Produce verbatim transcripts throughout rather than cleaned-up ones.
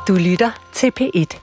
Du lytter til P et.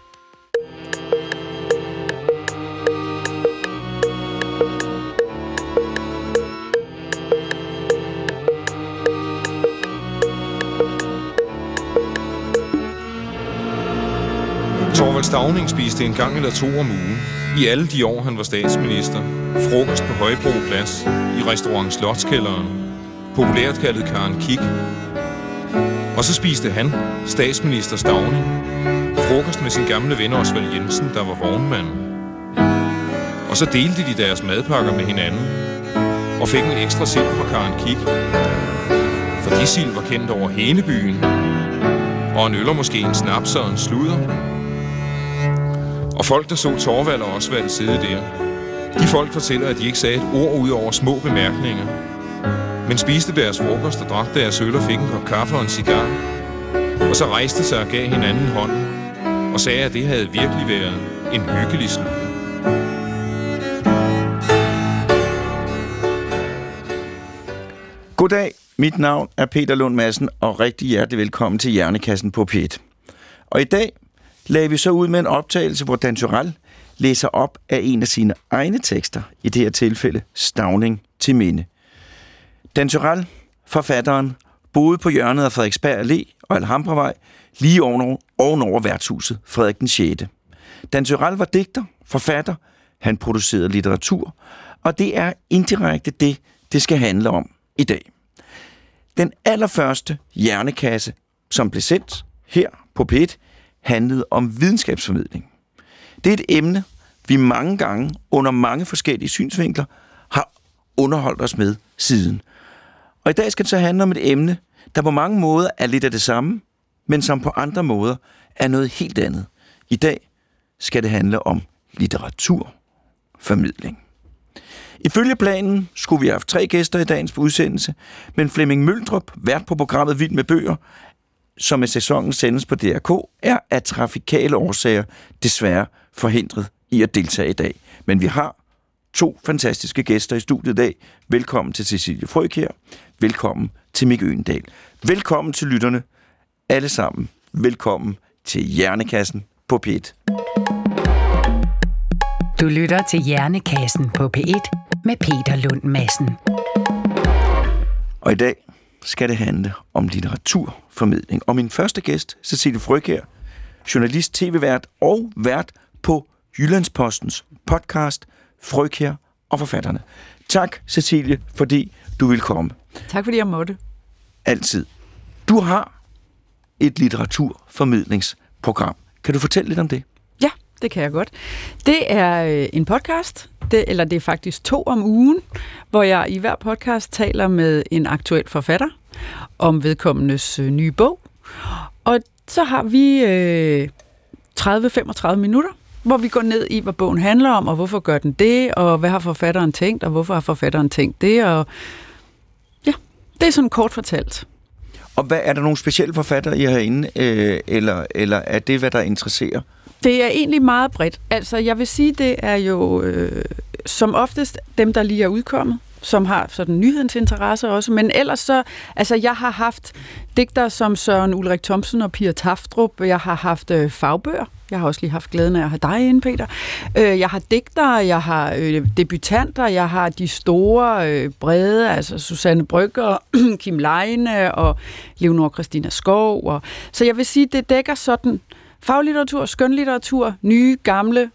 Thorvald Stauning spiste en gang eller to om ugen, i alle de år, han var statsminister, frokost på Højbro Plads, i restaurant Slotskælderen, populært kaldet Karen Kik. Og så spiste han, statsminister Stauning, frokost med sin gamle ven Osvald Jensen, der var vognmand. Og så delte de deres madpakker med hinanden, og fik en ekstra sild fra Karen Kik. For de sild var kendt over hele byen, og en øl og måske en snaps og en sludder. Og folk, der så Thorvald og Osvald sidde der, de folk fortæller, at de ikke sagde et ord ud over små bemærkninger, men spiste deres frokost og drak deres øl og fik en kop kaffe og en cigar, og så rejste sig og gav hinanden hånden, og sagde, at det havde virkelig været en hyggelig slut. Goddag, mit navn er Peter Lund Madsen, og rigtig hjertelig velkommen til Hjernekassen på P et. Og i dag lagde vi så ud med en optagelse, hvor Dan Turèll læser op af en af sine egne tekster, i det her tilfælde Stauning til minde. Dan Turèll, forfatteren, boede på hjørnet af Frederiksberg Allé og Alhambravej, lige ovenover, ovenover værtshuset Frederik den sjette. Dan Turèll var digter, forfatter, han producerede litteratur, og det er indirekte det, det skal handle om i dag. Den allerførste hjernekasse, som blev sendt her på P et, handlede om videnskabsformidling. Det er et emne, vi mange gange under mange forskellige synsvinkler har underholdt os med siden. Og i dag skal det så handle om et emne, der på mange måder er lidt af det samme, men som på andre måder er noget helt andet. I dag skal det handle om litteraturformidling. Ifølge planen skulle vi have haft tre gæster i dagens udsendelse, men Flemming Møldrup, vært på programmet Vild med Bøger, som i sæsonen sendes på D R K, er af trafikale årsager desværre forhindret i at deltage i dag. Men vi har to fantastiske gæster i studiet i dag. Velkommen til Cecilie Frøkjær. Velkommen til Mick Øgendahl. Velkommen til lytterne. Alle sammen. Velkommen til Hjernekassen på P et. Du lytter til Hjernekassen på P et med Peter Lund Madsen. Og i dag skal det handle om litteraturformidling. Og min første gæst, Cecilie Frøkjær, journalist, tv-vært og vært på Jyllandspostens podcast Frøkjær og forfatterne. Tak, Cecilie, fordi du vil komme. Tak, fordi jeg måtte. Altid. Du har et litteraturformidlingsprogram. Kan du fortælle lidt om det? Ja, det kan jeg godt. Det er en podcast, det, eller det er faktisk to om ugen, hvor jeg i hver podcast taler med en aktuel forfatter om vedkommendes øh, nye bog. Og så har vi øh, tredive til femogtredive minutter, hvor vi går ned i, hvad bogen handler om, og hvorfor gør den det, og hvad har forfatteren tænkt, og hvorfor har forfatteren tænkt det, og ja, det er sådan kort fortalt. Og hvad, er der nogle specielle forfattere, I har inde, øh, eller, eller er det, hvad der interesserer? Det er egentlig meget bredt. Altså, jeg vil sige, det er jo øh, som oftest dem, der lige er udkommet, som har sådan nyhedens interesse også, men ellers så, altså jeg har haft digtere som Søren Ulrik Thomsen og Pia Taftrup, jeg har haft øh, fagbøger, jeg har også lige haft glæden af at have dig inde, Peter, øh, jeg har digtere, jeg har øh, debutanter, jeg har de store, øh, brede, altså Susanne Brøgger, Kim Leine og Leonora Christina Skov, og, så jeg vil sige, det dækker sådan faglitteratur, skønlitteratur, nye, gamle.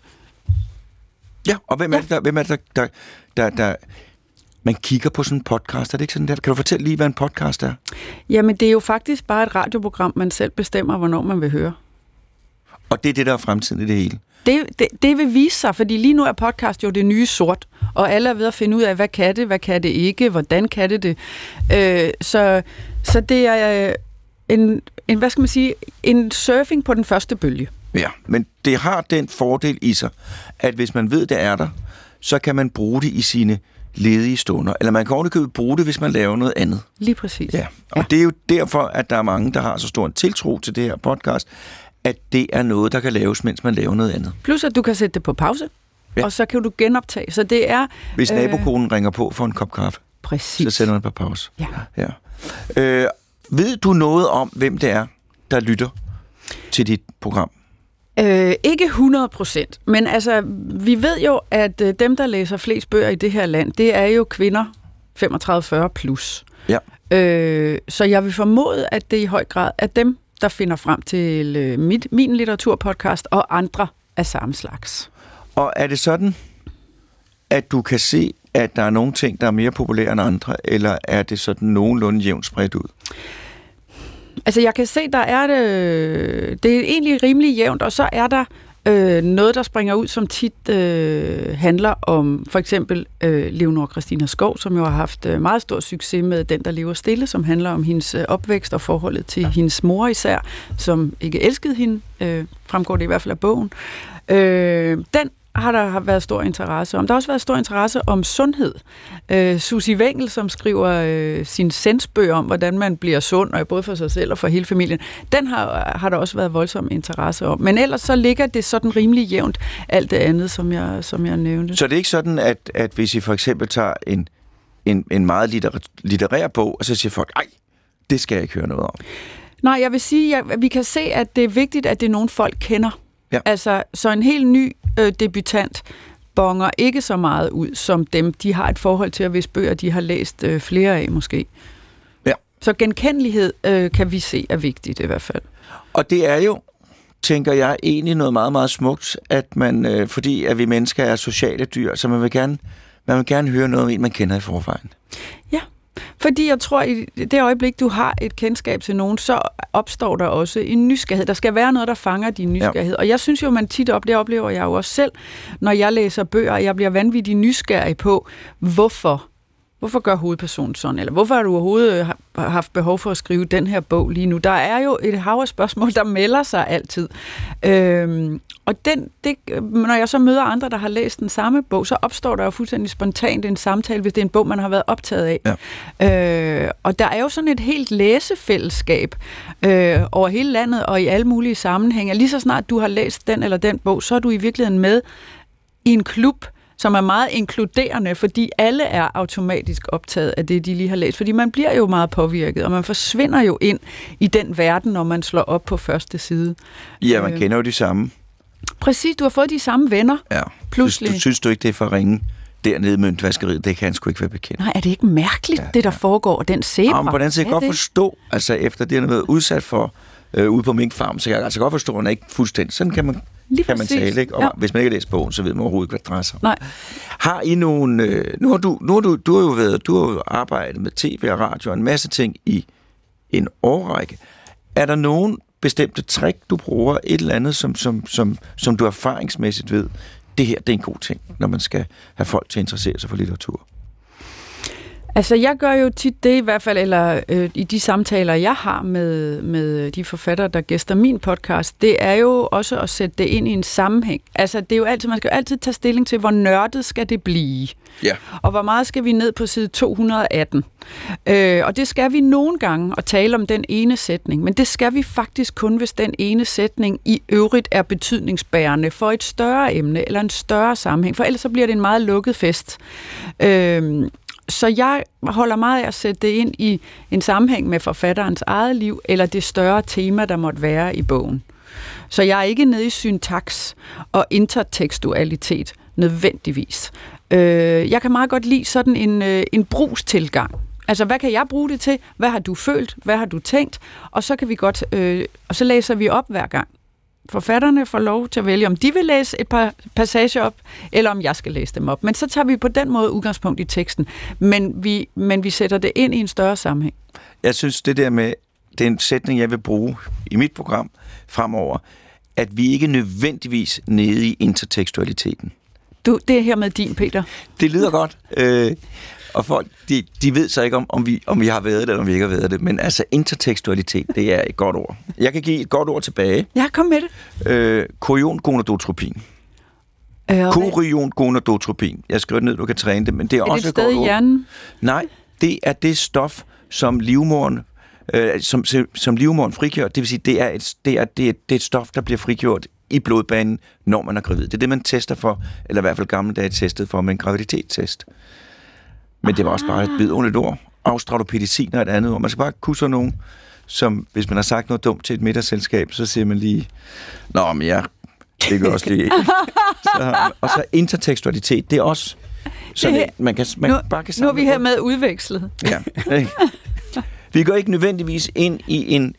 Ja, og hvem er det, der, hvem er det, der, der, der man kigger på sådan en podcast? Er det ikke sådan der? Kan du fortælle lige, hvad en podcast er? Jamen, det er jo faktisk bare et radioprogram, man selv bestemmer, hvornår man vil høre. Og det er det, der er fremtiden i det hele? Det, det, det vil vise sig, fordi lige nu er podcast jo det nye sort, og alle er ved at finde ud af, hvad kan det, hvad kan det ikke, hvordan kan det det. Øh, så, så det er en, en, hvad skal man sige, en surfing på den første bølge. Ja, men det har den fordel i sig, at hvis man ved, det er der, så kan man bruge det i sine ledige stunder. Eller man kan ovenikøbet bruge det, hvis man laver noget andet. Lige præcis. Ja, og ja. Det er jo derfor, at der er mange, der har så stor en tiltro til det her podcast, at det er noget, der kan laves, mens man laver noget andet. Plus, at du kan sætte det på pause, ja. Og så kan du genoptage. Så det er... Hvis nabokonen øh... ringer på for en kop kaffe, præcis. Så sætter man på pause. Ja. Ja. Øh, ved du noget om, hvem det er, der lytter? til dit program? Øh, ikke hundrede procent, men altså, vi ved jo, at øh, dem, der læser flest bøger i det her land, det er jo kvinder femogtredive fyrre plus. Ja. Øh, så jeg vil formode, at det i høj grad er dem, der finder frem til øh, mit, min litteraturpodcast og andre af samme slags. Og er det sådan, at du kan se, at der er nogle ting, der er mere populære end andre, eller er det sådan nogenlunde jævnt spredt ud? Altså, jeg kan se, der er det, det er egentlig rimelig jævnt, og så er der øh, noget, der springer ud, som tit øh, handler om for eksempel øh, Leonora Christina Skov, som jo har haft øh, meget stor succes med Den, der lever stille, som handler om hendes øh, opvækst og forholdet til hendes mor især, som ikke elskede hende, øh, fremgår det i hvert fald af bogen. Øh, den har der har været stor interesse om. Der har også været stor interesse om sundhed. Øh, Susie Wengel, som skriver øh, sin sensbøger om, hvordan man bliver sund, og både for sig selv og for hele familien, den har, har der også været voldsom interesse om. Men ellers så ligger det sådan rimelig jævnt, alt det andet, som jeg, som jeg nævnte. Så det er ikke sådan, at, at hvis I for eksempel tager en, en, en meget litterær, litterær bog, og så siger folk, ej, det skal jeg ikke høre noget om. Nej, jeg vil sige, at vi kan se, at det er vigtigt, at det er nogen, folk kender. Ja. Altså, så en helt ny øh, debutant bonger ikke så meget ud, som dem, de har et forhold til, at hvis bøger, de har læst øh, flere af måske. Ja. Så genkendelighed øh, kan vi se er vigtigt i hvert fald. Og det er jo, tænker jeg, egentlig noget meget, meget smukt, at man, øh, fordi at vi mennesker er sociale dyr, så man vil gerne, man vil gerne høre noget om en, man kender i forvejen. Ja. Fordi jeg tror, i det øjeblik, du har et kendskab til nogen, så opstår der også en nysgerrighed. Der skal være noget, der fanger din nysgerrighed. Ja. Og jeg synes jo, man tit op, det oplever jeg jo også selv, når jeg læser bøger, og jeg bliver vanvittigt nysgerrig på, hvorfor. Hvorfor gør hovedpersonen sådan? Eller hvorfor har du overhovedet haft behov for at skrive den her bog lige nu? Der er jo et hav af spørgsmål, der melder sig altid. Øhm, og den, det, når jeg så møder andre, der har læst den samme bog, så opstår der jo fuldstændig spontant en samtale, hvis det er en bog, man har været optaget af. Ja. Øh, og der er jo sådan et helt læsefællesskab øh, over hele landet og i alle mulige sammenhænge. Lige så snart du har læst den eller den bog, så er du i virkeligheden med i en klub, som er meget inkluderende, fordi alle er automatisk optaget af det, de lige har læst. Fordi man bliver jo meget påvirket, og man forsvinder jo ind i den verden, når man slår op på første side. Ja, man øh, kender jo de samme. Præcis, du har fået de samme venner. Ja. Pludselig. Du, synes du ikke, det er for ringe dernede i møntvaskeriet? Det kan han sgu ikke være bekendt. Nej, er det ikke mærkeligt, ja, det der ja. foregår, den zebra? Ja, men på den side kan jeg godt forstå, altså efter det, han har været udsat for øh, ude på minkfarm, så jeg kan altså godt forstå, at han er ikke fuldstændig. Sådan kan man Lige kan man tale, ikke? Og ja. Hvis man ikke har læst bogen, så ved man overhovedet ikke, hvad det drejer sig om. Nej. Har I nogle... Øh, nu har du, nu har du, du har jo været, du har jo arbejdet med tv og radio og en masse ting i en årrække. Er der nogen bestemte trick, du bruger, et eller andet, som, som, som, som du erfaringsmæssigt ved, det her, det er en god ting, når man skal have folk til at interessere sig for litteratur? Altså, jeg gør jo tit det i hvert fald, eller øh, i de samtaler, jeg har med, med de forfattere, der gæster min podcast, det er jo også at sætte det ind i en sammenhæng. Altså, det er jo altid, man skal jo altid tage stilling til, hvor nørdet skal det blive. Ja. Og hvor meget skal vi ned på side to hundrede og atten. Øh, og det skal vi nogle gange at tale om den ene sætning, men det skal vi faktisk kun, hvis den ene sætning i øvrigt er betydningsbærende for et større emne, eller en større sammenhæng, for ellers så bliver det en meget lukket fest. Øh, Så jeg holder meget af at sætte det ind i en sammenhæng med forfatterens eget liv, eller det større tema, der måtte være i bogen. Så jeg er ikke nede i syntaks og intertekstualitet nødvendigvis. Jeg kan meget godt lide sådan en, en brugstilgang. Altså, hvad kan jeg bruge det til? Hvad har du følt? Hvad har du tænkt? Og så kan vi godt, øh, og så læser vi op hver gang. Forfatterne får lov til at vælge, om de vil læse et par passager op, eller om jeg skal læse dem op. Men så tager vi på den måde udgangspunkt i teksten. Men vi, men vi sætter det ind i en større sammenhæng. Jeg synes, det der med, det er en sætning, jeg vil bruge i mit program fremover, at vi ikke nødvendigvis nede i intertekstualiteten. Du, det er her med din, Peter. Det lyder godt. Øh, og folk, de, de ved så ikke, om, om, vi, om vi har været det, eller om vi ikke har været det. Men altså, intertekstualitet, det er et godt ord. Jeg kan give et godt ord tilbage. Ja, kom med det. Øh, Chorion-gonadotropin. Øh, okay. Chorion-gonadotropin. Jeg skriver ned, du kan træne det, men det er, er også det et godt ord. Er det et sted i hjernen? Nej, det er det stof, som livmoderen, øh, som, som livmoderen frigjør. Det vil sige, det er, et, det, er, det, er, det er et stof, der bliver frigjort i blodbanen, når man er gravid. Det er det, man tester for, eller i hvert fald gamle dage testet for med en graviditetstest. Men Aha. det var også bare et vidunderligt ord. Australopithecin er et andet ord. Man skal bare kunne sådan nogle, som hvis man har sagt noget dumt til et middagsselskab, så siger man lige, nå, men jeg det gør også lige. Så, og så intertekstualitet, det er også sådan, det, man kan man nu, bare kan nu er vi her med udvekslet. Ja. Vi går ikke nødvendigvis ind i en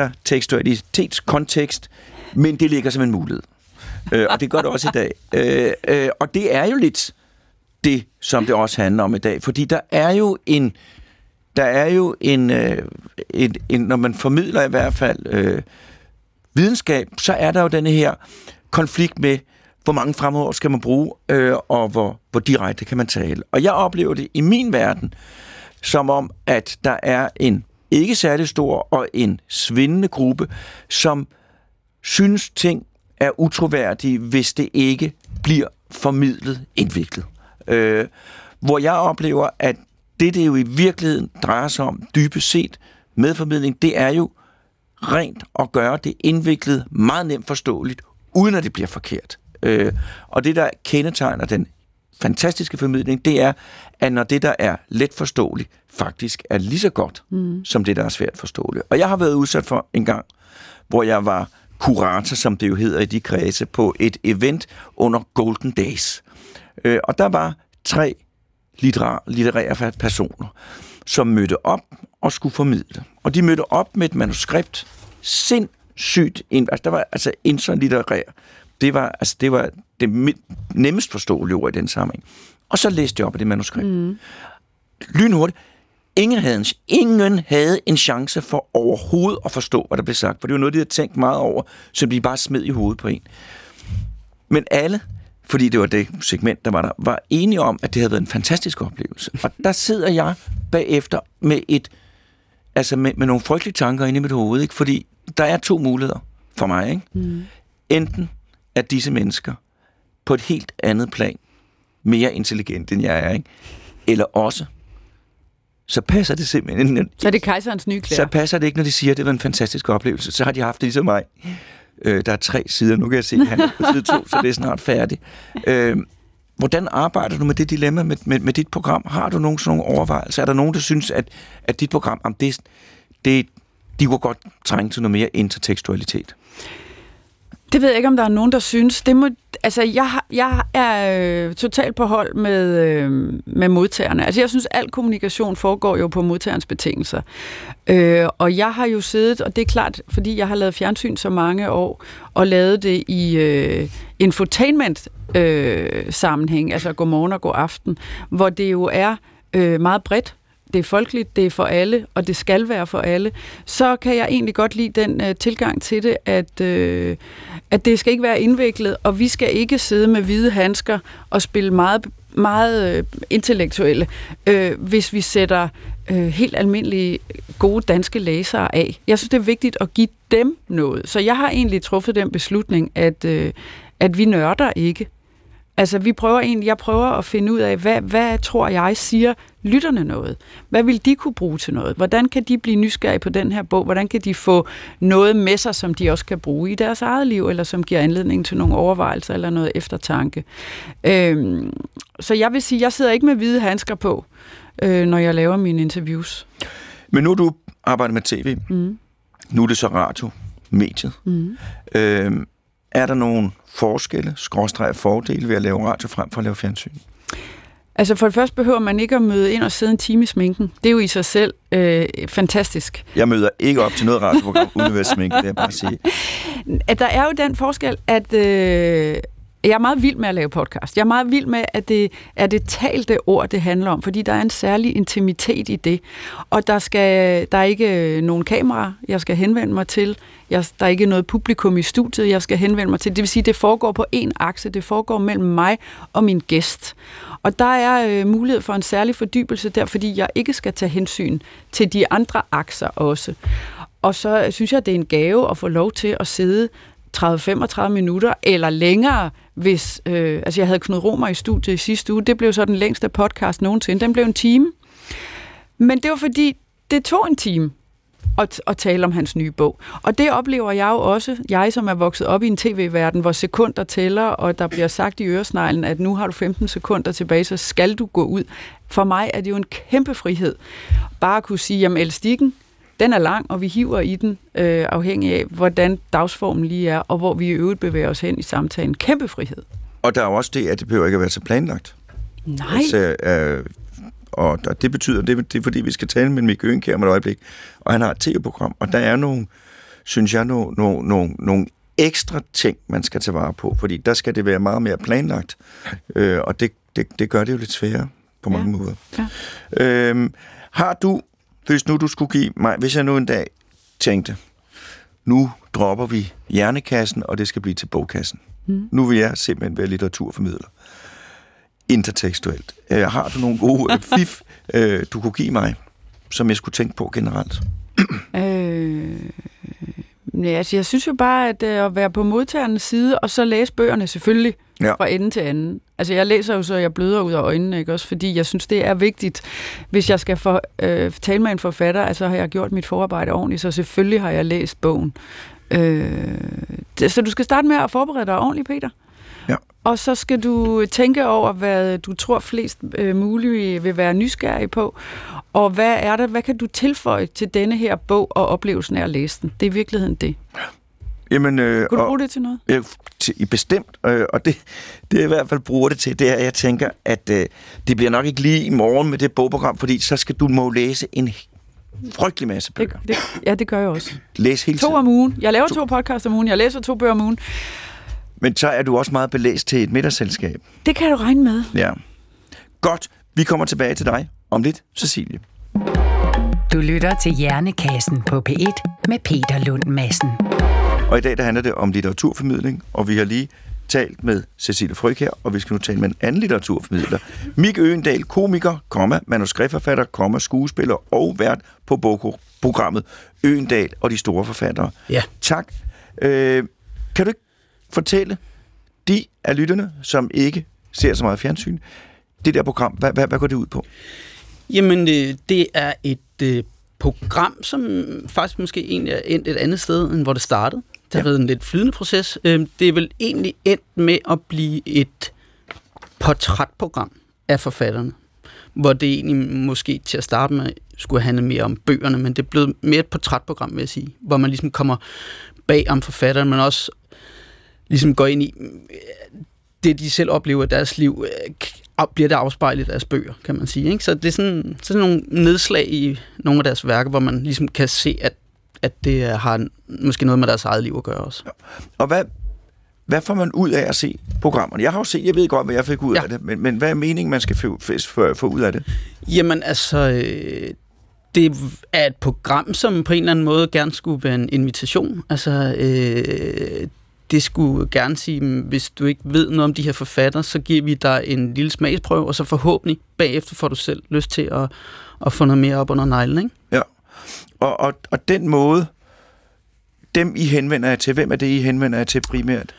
intertekstualitetskontekst, men det ligger som en mulighed. Øh, og det gør det også i dag. Øh, øh, og det er jo lidt det, som det også handler om i dag, fordi der er jo en, der er jo en, øh, en, en når man formidler i hvert fald øh, videnskab, så er der jo denne her konflikt med, hvor mange fremover skal man bruge, øh, og hvor, hvor direkte kan man tale. Og jeg oplever det i min verden, som om, at der er en ikke særlig stor og en svindende gruppe, som synes ting er utroværdige, hvis det ikke bliver formidlet indviklet. Øh, hvor jeg oplever, at det, det jo i virkeligheden drejer sig om, dybest set med formidling, det er jo rent at gøre det indviklet meget nemt forståeligt, uden at det bliver forkert. Øh, og det, der kendetegner den fantastiske formidling, det er, at når det, der er let forståeligt, faktisk er lige så godt, mm. som det, der er svært forståeligt. Og jeg har været udsat for en gang, hvor jeg var kurator, som det jo hedder i de kredse, på et event under Golden Days. Øh, og der var tre litterære, litterære personer, som mødte op og skulle formidle. Og de mødte op med et manuskript, sindssygt, altså der var altså en sådan litterær. Det var, altså, det var det nemmest forståelige ord i den sammenhæng. Og så læste jeg op af det manuskript. Mm. Lynhurtigt. Ingen havde, en, ingen havde en chance for overhovedet at forstå, hvad der blev sagt. For det var noget, de havde tænkt meget over, så de bare smed i hovedet på en. Men alle, fordi det var det segment, der var der, var enige om, at det havde været en fantastisk oplevelse. Og der sidder jeg bagefter med et, altså med, med nogle frygtelige tanker inde i mit hoved, ikke? Fordi der er to muligheder for mig, ikke? Mm. Enten er disse mennesker på et helt andet plan mere intelligent, end jeg er, ikke? Eller også, så passer det simpelthen. Så er det kejserens nye klæder. Så passer det ikke, når de siger, at det var en fantastisk oplevelse. Så har de haft det ligesom mig. Øh, der er tre sider, nu kan jeg se, at han er på side to, så det er snart færdigt. Øh, hvordan arbejder du med det dilemma med, med, med dit program? Har du nogen sådan nogle overvejelser? Er der nogen, der synes, at, at dit program, om det, det, de kunne godt trænge til noget mere intertekstualitet? Det ved jeg ikke, om der er nogen, der synes. Det må, altså, jeg, jeg er øh, totalt på hold med, øh, med modtagerne. Altså, jeg synes, al kommunikation foregår jo på modtagerens betingelser. Øh, og jeg har jo siddet, og det er klart, fordi jeg har lavet fjernsyn så mange år, og lavet det i øh, infotainment-sammenhæng, øh, altså godmorgen og god aften, hvor det jo er øh, meget bredt. Det er folkeligt, det er for alle, og det skal være for alle, så kan jeg egentlig godt lide den uh, tilgang til det, at, uh, at det skal ikke være indviklet, og vi skal ikke sidde med hvide handsker og spille meget, meget uh, intellektuelle, uh, hvis vi sætter uh, helt almindelige gode danske læsere af. Jeg synes, det er vigtigt at give dem noget. Så jeg har egentlig truffet den beslutning, at, uh, at vi nørder ikke. Altså, vi prøver egentlig, jeg prøver at finde ud af, hvad, hvad tror jeg siger lytterne noget? Hvad vil de kunne bruge til noget? Hvordan kan de blive nysgerrige på den her bog? Hvordan kan de få noget med sig, som de også kan bruge i deres eget liv, eller som giver anledning til nogle overvejelser eller noget eftertanke? Øhm, så jeg vil sige, jeg sidder ikke med hvide handsker på, øh, når jeg laver mine interviews. Men nu du arbejder med tv, mm. nu er det så radio, mediet. Mm. Øhm, er der nogle forskelle, skråstreg fordele ved at lave radio frem for at lave fjernsyn? Altså for det første behøver man ikke at møde ind og sidde en time i sminken. Det er jo i sig selv øh, fantastisk. Jeg møder ikke op til noget radioprogram uden at være sminket, det er bare at sige. At der er jo den forskel, at øh, jeg er meget vild med at lave podcast. Jeg er meget vild med, at det er det talte ord, det handler om, fordi der er en særlig intimitet i det. Og der, skal, der er ikke nogen kamera, jeg skal henvende mig til. Jeg, der er ikke noget publikum i studiet, jeg skal henvende mig til. Det vil sige, det foregår på en akse. Det foregår mellem mig og min gæst. Og der er øh, mulighed for en særlig fordybelse der, fordi jeg ikke skal tage hensyn til de andre akser også. Og så synes jeg, det er en gave at få lov til at sidde tredive til femogtredive minutter eller længere, hvis... Øh, altså, jeg havde Knud Romer i studiet i sidste uge. Det blev så den længste podcast nogensinde. Den blev en time. Men det var fordi, det tog en time at, at tale om hans nye bog. Og det oplever jeg jo også, jeg som er vokset op i en tv-verden, hvor sekunder tæller, og der bliver sagt i øresneglen, at nu har du femten sekunder tilbage, så skal du gå ud. For mig er det jo en kæmpe frihed. Bare at kunne sige, jamen elastikken, den er lang, og vi hiver i den, øh, afhængig af, hvordan dagsformen lige er, og hvor vi i øvrigt bevæger os hen i samtalen. Kæmpe frihed. Og der er også det, at det behøver ikke at være så planlagt. Nej. Altså, øh, og det betyder, det, det er fordi, vi skal tale med Mick Øgenkjær om et øjeblik, og han har et tv-program, og der er nogle, synes jeg, nogle, nogle, nogle, nogle ekstra ting, man skal tage vare på, fordi der skal det være meget mere planlagt, øh, og det, det, det gør det jo lidt sværere på mange ja. måder. Ja. Øhm, har du, hvis nu du skulle give mig, hvis jeg nu en dag tænkte, nu dropper vi hjernekassen, og det skal blive til bogkassen. Mm. Nu vil jeg simpelthen være litteraturformidler. Intertekstuelt. Øh, har du nogle gode øh, fif, øh, du kunne give mig, som jeg skulle tænke på generelt? øh, ja, altså, jeg synes jo bare, at øh, at være på modtagernes side, og så læse bøgerne selvfølgelig ja. fra ende til anden. Altså, jeg læser jo så, jeg bløder ud af øjnene, ikke også? Fordi jeg synes, det er vigtigt, hvis jeg skal for, øh, tale med en forfatter, altså har jeg gjort mit forarbejde ordentligt, så selvfølgelig har jeg læst bogen. Øh, det, så du skal starte med at forberede dig ordentligt, Peter. Ja. Og så skal du tænke over, hvad du tror flest øh, muligt vil være nysgerrig på, og hvad er det, hvad kan du tilføje til denne her bog og oplevelsen af at læse den? Det er i virkeligheden det. Jamen, øh, Kunne du bruge det til noget? Øh, til, bestemt, øh, og det, det jeg i hvert fald bruger det til, det er, at jeg tænker, at øh, det bliver nok ikke lige i morgen med det bogprogram, fordi så skal du må læse en frygtelig masse bøger. Det, det, ja, det gør jeg også. Læs hele to tiden. om ugen. Jeg laver to, to podcasts om ugen. Jeg læser to bøger om ugen. Men så er du også meget belæst til et middagsselskab. Det kan du regne med. Ja. Godt. Vi kommer tilbage til dig om lidt, Cecilie. Du lytter til Hjernekassen på P et med Peter Lund Madsen. Og i dag der handler det om litteraturformidling, og vi har lige talt med Cecilie Frøkjær, og vi skal nu tale med en anden litteraturformidler. Mick Øgendahl, komiker, komma, manuskriptforfatter, komma, skuespiller og vært på bogprogrammet Øgendahl og de store forfattere. Ja. Tak. Øh, kan du ikke fortælle de af lytterne, som ikke ser så meget fjernsyn, det der program, hvad, hvad, hvad går det ud på? Jamen, det er et øh, program, som faktisk måske egentlig er endt et andet sted, end hvor det startede. Det har ja. været en lidt flydende proces. Det er vel egentlig endt med at blive et portrætprogram af forfatterne, hvor det egentlig måske til at starte med skulle handle mere om bøgerne, men det er blevet mere et portrætprogram, vil jeg sige, hvor man ligesom kommer bag om forfatterne, men også ligesom går ind i det, de selv oplever i deres liv, bliver det afspejlet i deres bøger, kan man sige. Ikke? Så det er sådan, sådan nogle nedslag i nogle af deres værker, hvor man ligesom kan se, at, at det har måske noget med deres eget liv at gøre også. Ja. Og hvad, hvad får man ud af at se programmerne? Jeg har jo set, jeg ved godt, hvad jeg fik ud ja. af det, men, men hvad er meningen, man skal få, få, få ud af det? Jamen altså, øh, det er et program, som på en eller anden måde gerne skulle være en invitation. Altså, øh, det skulle gerne sige, hvis du ikke ved noget om de her forfattere, så giver vi dig en lille smagsprøve, og så forhåbentlig bagefter får du selv lyst til at, at få noget mere op under neglen, ikke? Ja, og, og, og den måde, dem I henvender jer til, hvem er det, I henvender jer til primært?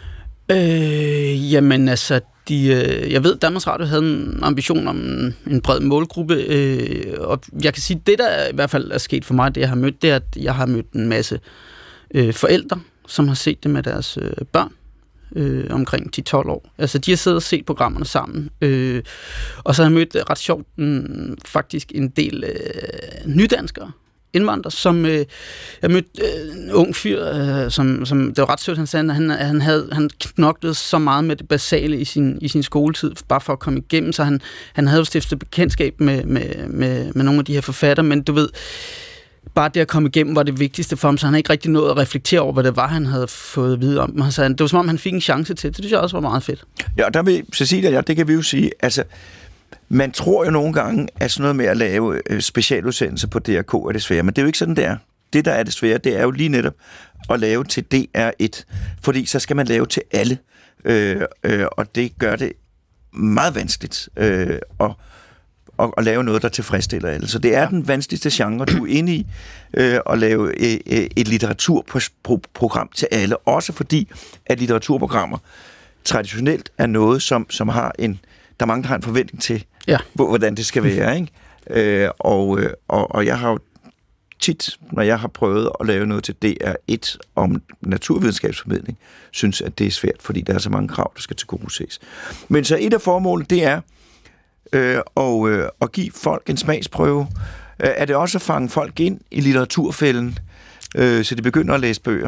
Øh, jamen altså, de, øh, jeg ved, Danmarks Radio havde en ambition om en bred målgruppe, øh, og jeg kan sige, det der i hvert fald er sket for mig, det jeg har mødt, det er, at jeg har mødt en masse øh, forældre, som har set det med deres øh, børn øh, omkring ti til tolv år. Altså, de har siddet og set programmerne sammen. Øh, og så har jeg mødt ret sjovt en, faktisk en del øh, nydanskere, indvandrere, som øh, jeg mødte øh, en ung fyr, øh, som, som det var ret sødt, han sagde, at han, han havde han knoklede så meget med det basale i sin, i sin skoletid, bare for at komme igennem, så han, han havde jo stiftet bekendtskab med, med, med, med nogle af de her forfattere, men du ved, bare det at komme igennem var det vigtigste for ham, så han havde ikke rigtig nået at reflektere over, hvad det var, han havde fået at vide om dem. Det var som om, han fik en chance til det. Det synes jeg også var meget fedt. Ja, og der vil Cecilia, ja, det kan vi jo sige, altså, man tror jo nogle gange, at sådan noget med at lave specialudsendelser på D R K er det svære, men det er jo ikke sådan, det er. Det, der er det svære, det er jo lige netop at lave til D R et, fordi så skal man lave til alle, øh, øh, og det gør det meget vanskeligt øh, at Og, og lave noget, der tilfredsstiller alle. Så det er den vanskeligste genre, du er inde i, øh, at lave øh, et litteraturprogram til alle. Også fordi, at litteraturprogrammer traditionelt er noget, som, som har en, der er mange, der har en forventning til, ja. hvordan det skal være. Ikke? Øh, og, og, og jeg har jo tit, når jeg har prøvet at lave noget til D R et om naturvidenskabsformidling, synes, at det er svært, fordi der er så mange krav, der skal tilgodeses. Men så et af formålene, det er, Øh, og, øh, og give folk en smagsprøve Er det også at fange folk ind i litteraturfælden, øh, så de begynder at læse bøger?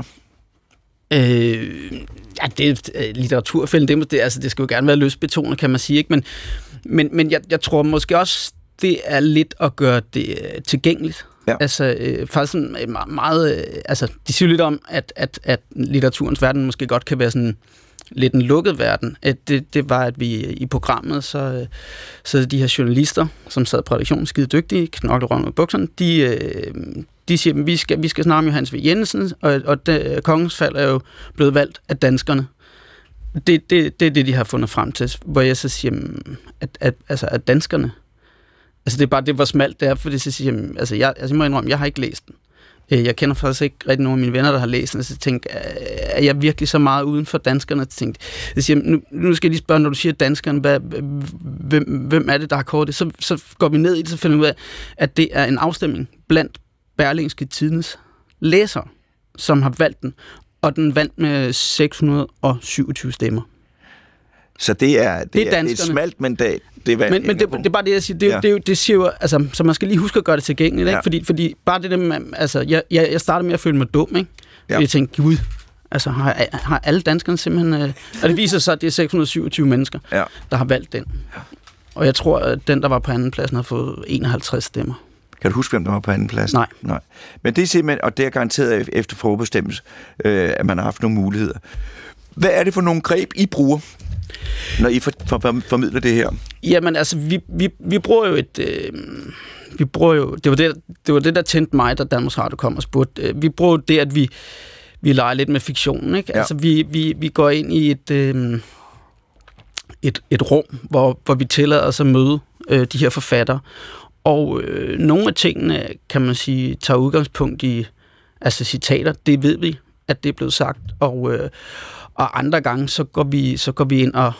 Øh, ja, det er litteraturfælden, det, det, altså, det skal jo gerne være løsbetonet, kan man sige, ikke? Men, men, men jeg, jeg tror måske også, det er lidt at gøre det tilgængeligt. Ja. Altså, øh, faktisk sådan meget, meget øh, altså, de siger lidt om, at, at, at litteraturens verden måske godt kan være sådan lidt en lukket verden. At det, det var, at vi i programmet, så, øh, så de her journalister, som sad på redaktionen, skide dygtige, knoklerøven ud i bukserne, de, øh, de siger, at vi skal, vi skal snakke med Johannes V. Jensen, og, og det, Kongens Fald er jo blevet valgt af danskerne. Det, det, det er det, de har fundet frem til, hvor jeg så siger, at, at, altså, at danskerne, altså det er bare det, hvor smalt det er, fordi så siger jeg, altså jeg, altså jeg må indrømme, jeg har ikke læst den. Jeg kender faktisk ikke rigtig nogen af mine venner, der har læst den, så jeg tænkte, er jeg virkelig så meget uden for danskerne? Jeg tænkte, jeg siger, nu, nu skal jeg lige spørge, når du siger danskerne, hvad, hvem, hvem er det, der har kåret det? Så, så går vi ned i det, så finder vi ud af, at det er en afstemning blandt Berlingske Tidens læsere, som har valgt den, og den vandt med seks hundrede og syvogtyve stemmer. Så det er, det det er, er et smalt mandat. Det er, men men det, det er bare det, jeg siger. Det, ja. det, det siger jo, altså, så man skal lige huske at gøre det tilgængeligt, ja. ikke? Fordi, fordi bare det der med, altså, jeg, jeg, jeg startede med at føle mig dum, ikke? Ja. Jeg tænkte, gud, altså, har, har alle danskerne simpelthen... Øh, og det viser sig, at det er seks hundrede og syvogtyve mennesker, ja. der har valgt den. Ja. Og jeg tror, at den, der var på anden pladsen, har fået enoghalvtreds stemmer. Kan du huske, hvem der var på anden plads? Nej. Nej. Men det er simpelthen, og det er garanteret efter forbestemmelse, øh, at man har haft nogle muligheder. Hvad er det for nogle greb, I bruger, når I for, for, for, formidler det her? Jamen, altså, vi, vi, vi bruger jo et... Øh, vi bruger jo... Det var det, det var det, der tændte mig, da Danmarks Radio kom og spurgte. Vi bruger det, at vi, vi leger lidt med fiktionen, ikke? Ja. Altså, vi, vi, vi går ind i et, øh, et, et rum, hvor, hvor vi tillader os at møde øh, de her forfattere. Og øh, nogle af tingene, kan man sige, tager udgangspunkt i altså citater. Det ved vi, at det er blevet sagt. Og, øh, og andre gange, så går vi, så går vi ind og,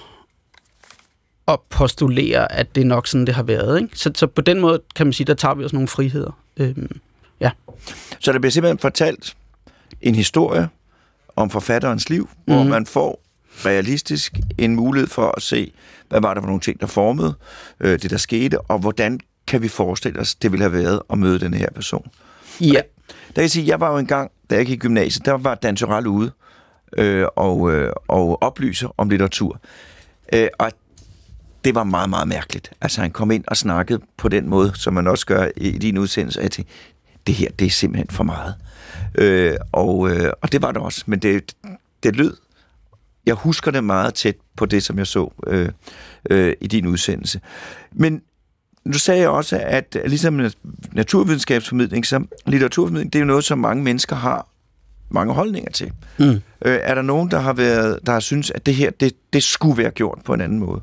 og postulerer, at det er nok sådan, det har været. Ikke? Så, så på den måde, kan man sige, der tager vi også nogle friheder. Øhm, ja. Så der bliver simpelthen fortalt en historie om forfatterens liv, hvor mm. man får realistisk en mulighed for at se, hvad var der for nogle ting, der formede øh, det, der skete, og hvordan kan vi forestille os, det ville have været at møde den her person. Ja. Der, der kan jeg sige, jeg var jo engang, da jeg gik i gymnasiet, der var Dan Tyrell ude øh, og, øh, og oplyser om litteratur. Øh, og det var meget, meget mærkeligt. Altså, han kom ind og snakkede på den måde, som man også gør i din udsendelse, at det her, det er simpelthen for meget. Øh, og, øh, og det var det også, men det, det lød. Jeg husker det meget tæt på det, som jeg så øh, øh, i din udsendelse. Men du sagde også, at ligesom naturvidenskabsformidling, så litteraturformidling, det er jo noget, som mange mennesker har mange holdninger til. Mm. Øh, er der nogen, der har været, der har synes, at det her, det, det skulle være gjort på en anden måde?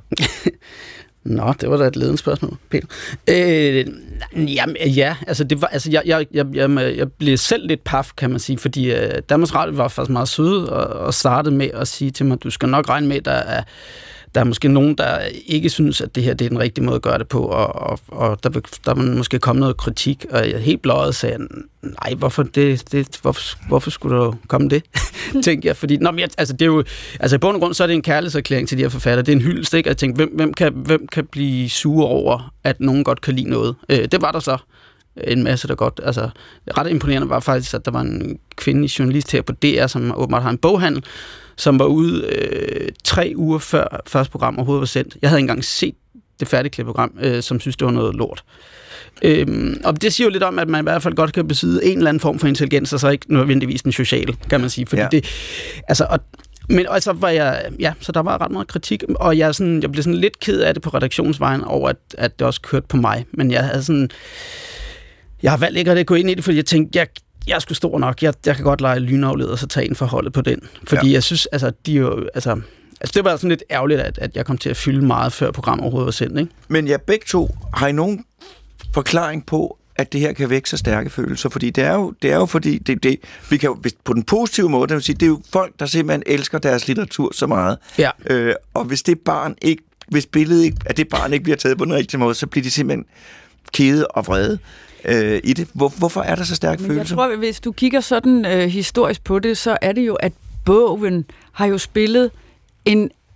Nå, det var da et ledende spørgsmål, Peter. Øh, jamen, ja, altså, det var, altså jeg, jeg, jeg, jeg, jeg blev selv lidt paf, kan man sige, fordi uh, Danmarks Radio var faktisk meget søde og, og startede med at sige til mig, du skal nok regne med, at der er Der er måske nogen, der ikke synes, at det her det er den rigtige måde at gøre det på, og, og, og der, der er måske kommet noget kritik, og jeg helt bløjet sagde, nej, hvorfor, det, det, hvorfor, hvorfor skulle der komme det, tænkte jeg. Fordi, nå, men jeg, altså, det er jo, altså i bund og grund, så er det en kærlighedserklæring til de her forfattere. Det er en hyldest, ikke? Jeg tænkte, hvem, hvem, kan, hvem kan blive sure over, at nogen godt kan lide noget? Øh, det var der så en masse, der godt, altså ret imponerende var faktisk, at der var en kvindelig journalist her på D R, som åbenbart har en boghandel, som var ude øh, tre uger før første program overhovedet var sendt. Jeg havde ikke engang set det færdige program, øh, som synes, det var noget lort. Øhm, og det siger jo lidt om, at man i hvert fald godt kan besidde en eller anden form for intelligens, og så ikke nødvendigvis den sociale, kan man sige. Fordi ja. det, altså, og, men og så var jeg, ja, så der var ret meget kritik, og jeg, sådan, jeg blev sådan lidt ked af det på redaktionsvejen over, at, at det også kørte på mig. Men jeg havde sådan, jeg har valgt ikke at gå ind i det, fordi jeg tænkte, jeg Jeg skulle stor nok. Jeg, jeg kan godt lege lynafleder, og så tage en forholdet på den. Fordi ja. jeg synes, altså, de jo, altså, altså, det var sådan lidt ærgerligt, at, at jeg kom til at fylde meget, før programmet overhovedet var sendt, ikke? Men ja, begge to, har I nogen forklaring på, at det her kan vække så stærke følelser? Fordi det er jo, det er jo fordi, det, det, vi kan jo, på den positive måde, det vil sige, det er jo folk, der simpelthen elsker deres litteratur så meget. Ja. Øh, og hvis det barn ikke, hvis billedet ikke, at det barn ikke bliver taget på den rigtige måde, så bliver de simpelthen kede og vrede øh, i det. Hvor, hvorfor er der så stærke følelser? Jeg tror, hvis du kigger sådan øh, historisk på det, så er det jo, at bogen har jo spillet en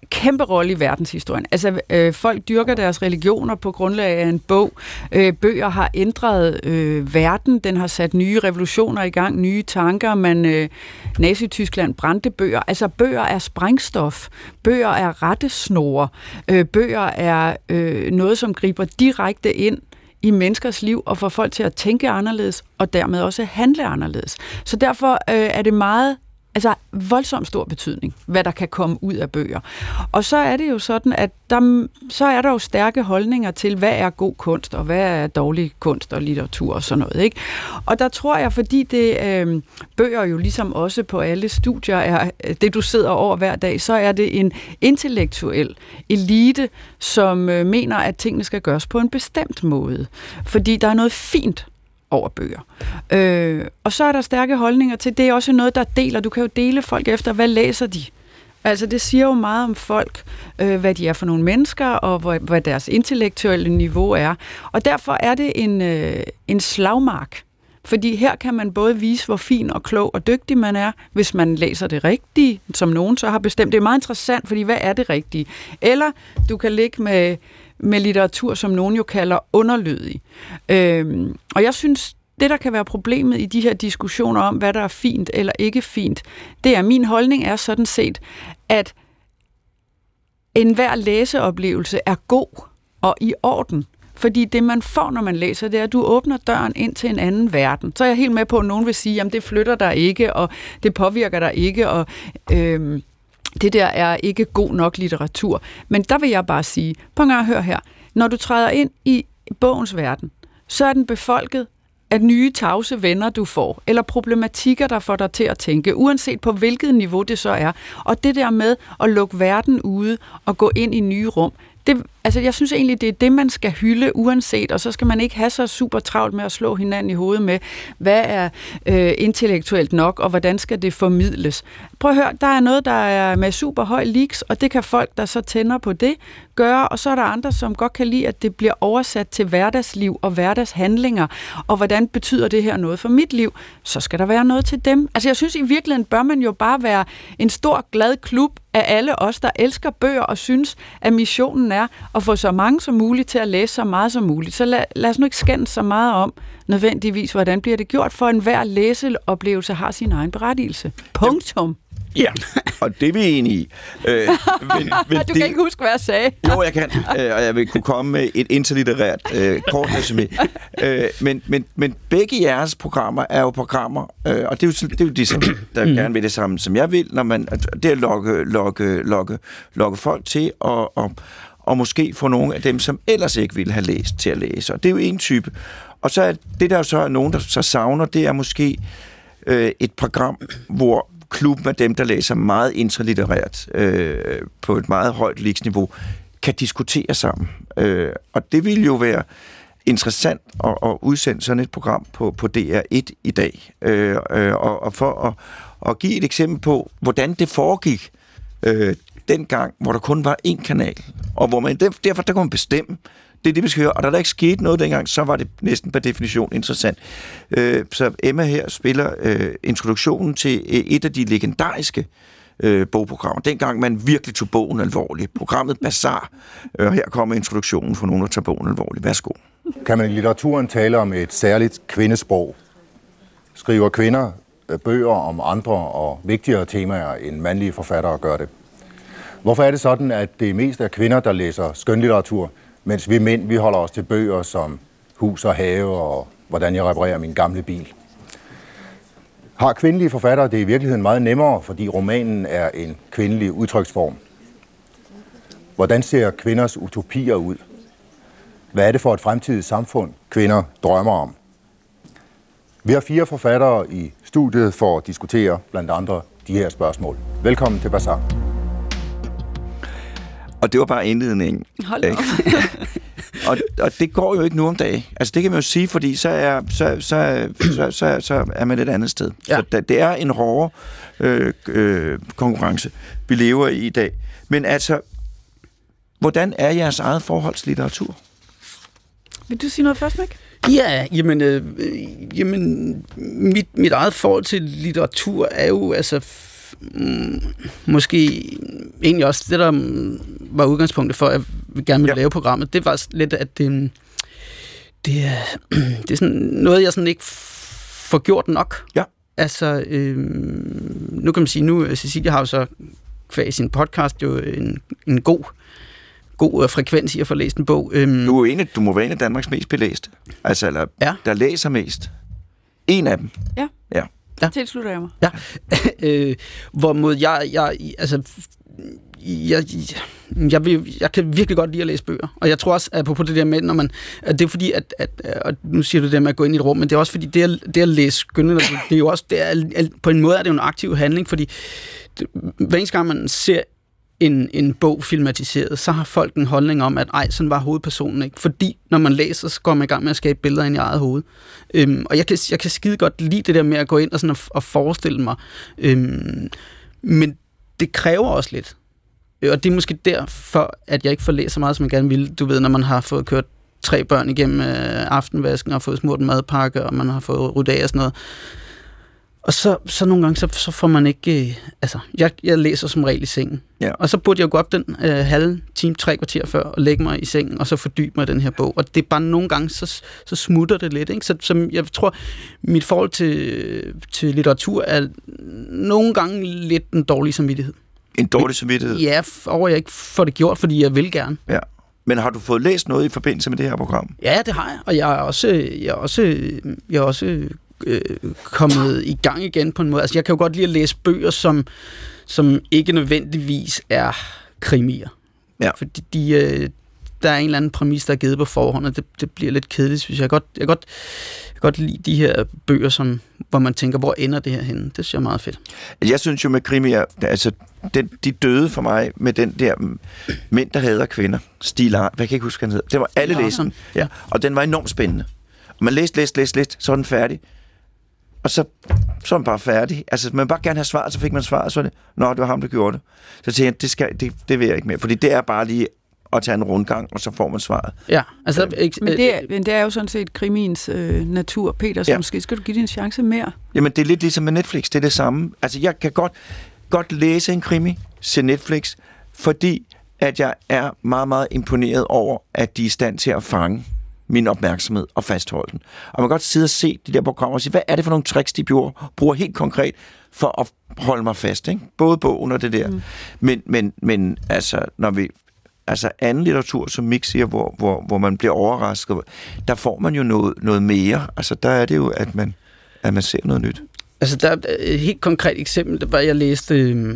kæmpe rolle i verdenshistorien. Altså, øh, folk dyrker deres religioner på grundlag af en bog. Øh, bøger har ændret øh, verden. Den har sat nye revolutioner i gang, nye tanker. Man, øh, Nazi-Tyskland brændte bøger. Altså, bøger er sprængstof. Bøger er rettesnore. Øh, bøger er øh, noget, som griber direkte ind i menneskers liv og får folk til at tænke anderledes og dermed også handle anderledes. Så derfor øh, er det meget Altså voldsomt stor betydning, hvad der kan komme ud af bøger. Og så er det jo sådan, at der, så er der jo stærke holdninger til, hvad er god kunst, og hvad er dårlig kunst og litteratur og sådan noget, ikke? Og der tror jeg, fordi det øh, bøger jo ligesom også på alle studier er det, du sidder over hver dag, så er det en intellektuel elite, som øh, mener, at tingene skal gøres på en bestemt måde. Fordi der er noget fint over bøger. Øh, og så er der stærke holdninger til, det er også noget, der deler. Du kan jo dele folk efter, hvad læser de? Altså, det siger jo meget om folk, øh, hvad de er for nogle mennesker, og hvad, hvad deres intellektuelle niveau er. Og derfor er det en, øh, en slagmark. Fordi her kan man både vise, hvor fin og klog og dygtig man er, hvis man læser det rigtige, som nogen så har bestemt. Det er meget interessant, fordi hvad er det rigtige? Eller du kan ligge med med litteratur, som nogen jo kalder underlydig. Øhm, og jeg synes, det der kan være problemet i de her diskussioner om, hvad der er fint eller ikke fint, det er, min holdning er sådan set, at enhver læseoplevelse er god og i orden. Fordi det, man får, når man læser, det er, at du åbner døren ind til en anden verden. Så er jeg helt med på, at nogen vil sige, at det flytter dig ikke, og det påvirker dig ikke, og øhm, det der er ikke god nok litteratur. Men der vil jeg bare sige, på en gang hør her, når du træder ind i bogens verden, så er den befolket af nye tavse venner, du får, eller problematikker, der får dig til at tænke, uanset på hvilket niveau det så er. Og det der med at lukke verden ude og gå ind i nye rum, det, altså jeg synes egentlig, det er det, man skal hylde uanset, og så skal man ikke have så super travlt med at slå hinanden i hovedet med, hvad er øh, intellektuelt nok, og hvordan skal det formidles. Prøv at høre, der er noget, der er med super høj leaks, og det kan folk, der så tænder på det, gøre, og så er der andre, som godt kan lide, at det bliver oversat til hverdagsliv og hverdagshandlinger, og hvordan betyder det her noget for mit liv, så skal der være noget til dem. Altså jeg synes i virkeligheden, bør man jo bare være en stor, glad klub af alle os, der elsker bøger og synes, at missionen er at få så mange som muligt til at læse så meget som muligt. Så lad, lad os nu ikke skændes så meget om nødvendigvis, hvordan bliver det gjort, for enhver læseoplevelse har sin egen berettigelse. Punktum. Ja, og det er vi enige i. Øh, men, men du det, kan ikke huske, hvad jeg sagde. Jo, jeg kan, øh, og jeg vil kunne komme med et interlitterært øh, kort resumé. Øh, men, men, men begge jeres programmer er jo programmer, øh, og det er jo, det er jo de, som, der gerne vil det samme, som jeg vil, når man, det er at lokke, lokke, lokke, lokke folk til, og, og, og måske få nogle af dem, som ellers ikke ville have læst, til at læse. Og det er jo en type. Og så er det, der jo så er nogen, der så savner, det er måske øh, et program, hvor klubben af dem, der læser meget interlitterært øh, på et meget højt leaksniveau, kan diskutere sammen. Øh, og det vil jo være interessant at, at udsende sådan et program på, på D R et i dag. Øh, øh, og, og for at, at give et eksempel på, hvordan det foregik øh, dengang, hvor der kun var én kanal, og hvor man derfor der kunne man bestemme, det er det, vi skal høre. Og da der ikke skete noget dengang, så var det næsten per definition interessant. Øh, så Emma her spiller øh, introduktionen til et af de legendariske øh, bogprogrammer. Dengang man virkelig tog bogen alvorligt. Programmet Bazar. Og her kommer introduktionen for nogen, der tager bogen alvorligt. Værsgo. Kan man i litteraturen tale om et særligt kvindesprog? Skriver kvinder bøger om andre og vigtigere temaer end mandlige forfattere gør det? Hvorfor er det sådan, at det mest er kvinder, der læser skønlitteratur, mens vi mænd, vi holder os til bøger som Hus og have og Hvordan jeg reparerer min gamle bil? Har kvindelige forfattere det i virkeligheden meget nemmere, fordi romanen er en kvindelig udtryksform? Hvordan ser kvinders utopier ud? Hvad er det for et fremtidigt samfund, kvinder drømmer om? Vi har fire forfattere i studiet for at diskutere blandt andre de her spørgsmål. Velkommen til Bazar. Og det var bare indledningen. Hold da. og, og det går jo ikke nu om dagen. Altså det kan man jo sige, fordi så er, så, så, så, så, så er man et andet sted. Ja. Så det er en hårde øh, øh, konkurrence, vi lever i i dag. Men altså, hvordan er jeres eget forhold til litteratur? Vil du sige noget først, Mik? Ja, jamen, øh, jamen mit, mit eget forhold til litteratur er jo altså mm, måske egentlig også det, der var udgangspunktet for, at vi gerne ville ja. lave programmet, det var lidt, at det, det, er, det er sådan noget, jeg sådan ikke får gjort nok. Ja. Altså, øh, nu kan man sige, nu Cecilia har jo så kvæg i sin podcast jo en, en god, god frekvens i at få læst en bog. Øhm, du, er en af, du må være en af Danmarks mest belæste. Altså, eller, ja. der læser mest. En af dem. Ja. Ja. Ja. Tilslutter jeg mig. Ja. øh, hvorimod jeg, jeg, altså, jeg, jeg, jeg, vil, jeg kan virkelig godt lide at læse bøger. Og jeg tror også, at på det der med, når man, at det er fordi, at, at, og nu siger du det med at gå ind i et rum, men det er også fordi, det at, det at læse skønlitteratur, det er jo også, det er, på en måde er det jo en aktiv handling, fordi det, hver eneste gang man ser en, en bog filmatiseret, så har folk en holdning om, at ej, sådan var hovedpersonen ikke. Fordi når man læser, så går man i gang med at skabe billeder ind i eget hoved. Øhm, og jeg kan, jeg kan skide godt lide det der med at gå ind og, sådan at, at forestille mig. Øhm, men det kræver også lidt. Og det er måske derfor, at jeg ikke får læst så meget, som jeg gerne ville. Du ved, når man har fået kørt tre børn igennem øh, aftenvasken, og fået smurt en madpakke, og man har fået ryddet af og sådan noget. Og så, så nogle gange, så, så får man ikke... Øh, altså, jeg, jeg læser som regel i sengen. Ja. Og så burde jeg gå op den øh, halve time, tre kvarter før, og lægge mig i sengen, og så fordybe mig i den her bog. Og det er bare nogle gange, så, så smutter det lidt. Ikke? Så, så jeg tror, mit forhold til, til litteratur er nogle gange lidt en dårlig samvittighed. En dårlig samvittighed? Ja, over jeg ikke får det gjort, fordi jeg vil gerne. Ja. Men har du fået læst noget i forbindelse med det her program? Ja, det har jeg. Og jeg er også... Jeg er også, jeg er også øh, kommet i gang igen på en måde. Altså, jeg kan jo godt lide at læse bøger, som, som ikke nødvendigvis er krimier. Ja. Fordi de, øh, der er en eller anden præmis, der er givet på forhånd, og det, det bliver lidt kedeligt, synes jeg. Jeg kan godt, jeg kan godt, jeg kan godt lide de her bøger, som, hvor man tænker, hvor ender det her henne? Det synes jeg er meget fedt. Jeg synes jo med krimier, altså, den, de døde for mig med den der mænd, der hader kvinder. Stig Larsson, hvad kan jeg ikke huske, han hedder? Det var alle læserne. Ja. Og den var enormt spændende. Og man læste, læste, læste, læste, så var den færdig. Og så, så var man bare færdig. Altså, man bare gerne have svaret, så fik man svaret, så var det, nå, det var ham, der gjorde det. Så tænkte jeg, det, skal, det, det vil jeg ikke mere, fordi det er bare lige at tage en rundgang, og så får man svaret. Ja, altså... Ja. Men, det er, men det er jo sådan set krimiens øh, natur, Peter, så ja. Måske skal du give din en chance mere. Jamen, det er lidt ligesom med Netflix, det er det samme. Altså, jeg kan godt, godt læse en krimi, se Netflix, fordi at jeg er meget, meget imponeret over, at de er i stand til at fange min opmærksomhed og fastholde den. Og man kan godt sidde og se de der programmer og sige, hvad er det for nogle tricks, de bruger, bruger helt konkret for at holde mig fast, ikke? Både bogen og det der. Mm. Men, men, men altså, når vi... Altså anden litteratur, som Mik siger, hvor, hvor, hvor man bliver overrasket, der får man jo noget, noget mere. Altså der er det jo, at man, at man ser noget nyt. Altså der er et helt konkret eksempel, der var, jeg læste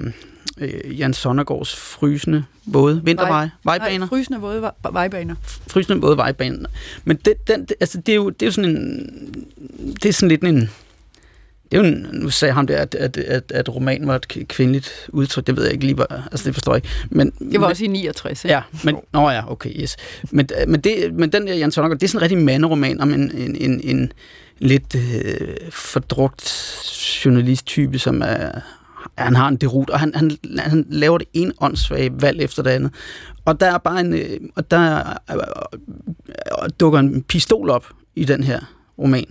øh, Jan Sonnergaards Frysende våde vinterveje, vejbaner. Nej, frysende våde vejbaner. Frysende våde vejbaner. Men det, den, det, altså, det er jo det er jo sådan en, det er sådan lidt en, det er jo en, nu sagde ham der, at, at, at, at romanen var et kvindeligt udtryk, det ved jeg ikke lige, hvad, altså det forstår jeg ikke. Men, det var også i niogtres, ikke? Ja, men, nå ja, okay, yes. Men, men, det, men den der Jan Sonnergaard, det er sådan en rigtig manderoman om en, en, en, en lidt øh, fordrugt journalisttype, som er, han har en derut, og han, han, han laver det en åndssvage valg efter det andet. Og der er bare en, øh, og der øh, øh, dukker en pistol op i den her roman.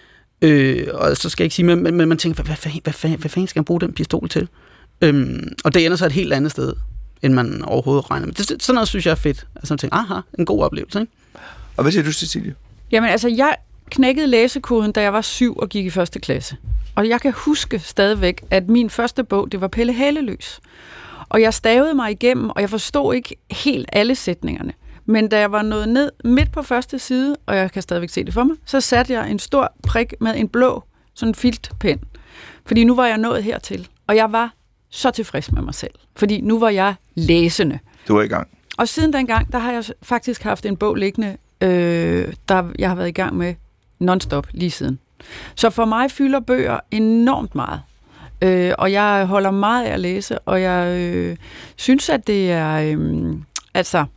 Øh, og så skal jeg ikke sige, men, men, men man tænker, hvad, hvad, hvad, hvad, hvad fanden skal man bruge den pistol til? Øhm, og det ender så et helt andet sted, end man overhovedet regner med. Det, sådan noget synes jeg er fedt. Altså man tænker, aha, en god oplevelse, ikke? Og hvad siger du, Cecilie? Jamen altså, jeg knækkede læsekoden, da jeg var syv og gik i første klasse. Og jeg kan huske stadigvæk, at min første bog, det var Pelle Haleløs. Og jeg stavede mig igennem, og jeg forstod ikke helt alle sætningerne. Men da jeg var nået ned midt på første side, og jeg kan stadigvæk se det for mig, så satte jeg en stor prik med en blå, sådan en filtpen. Fordi nu var jeg nået hertil, og jeg var så tilfreds med mig selv. Fordi nu var jeg læsende. Du er i gang. Og siden dengang, der har jeg faktisk haft en bog liggende, øh, der jeg har været i gang med non-stop lige siden. Så for mig fylder bøger enormt meget. Øh, og jeg holder meget af at læse, og jeg øh, synes, at det er... Øh, altså...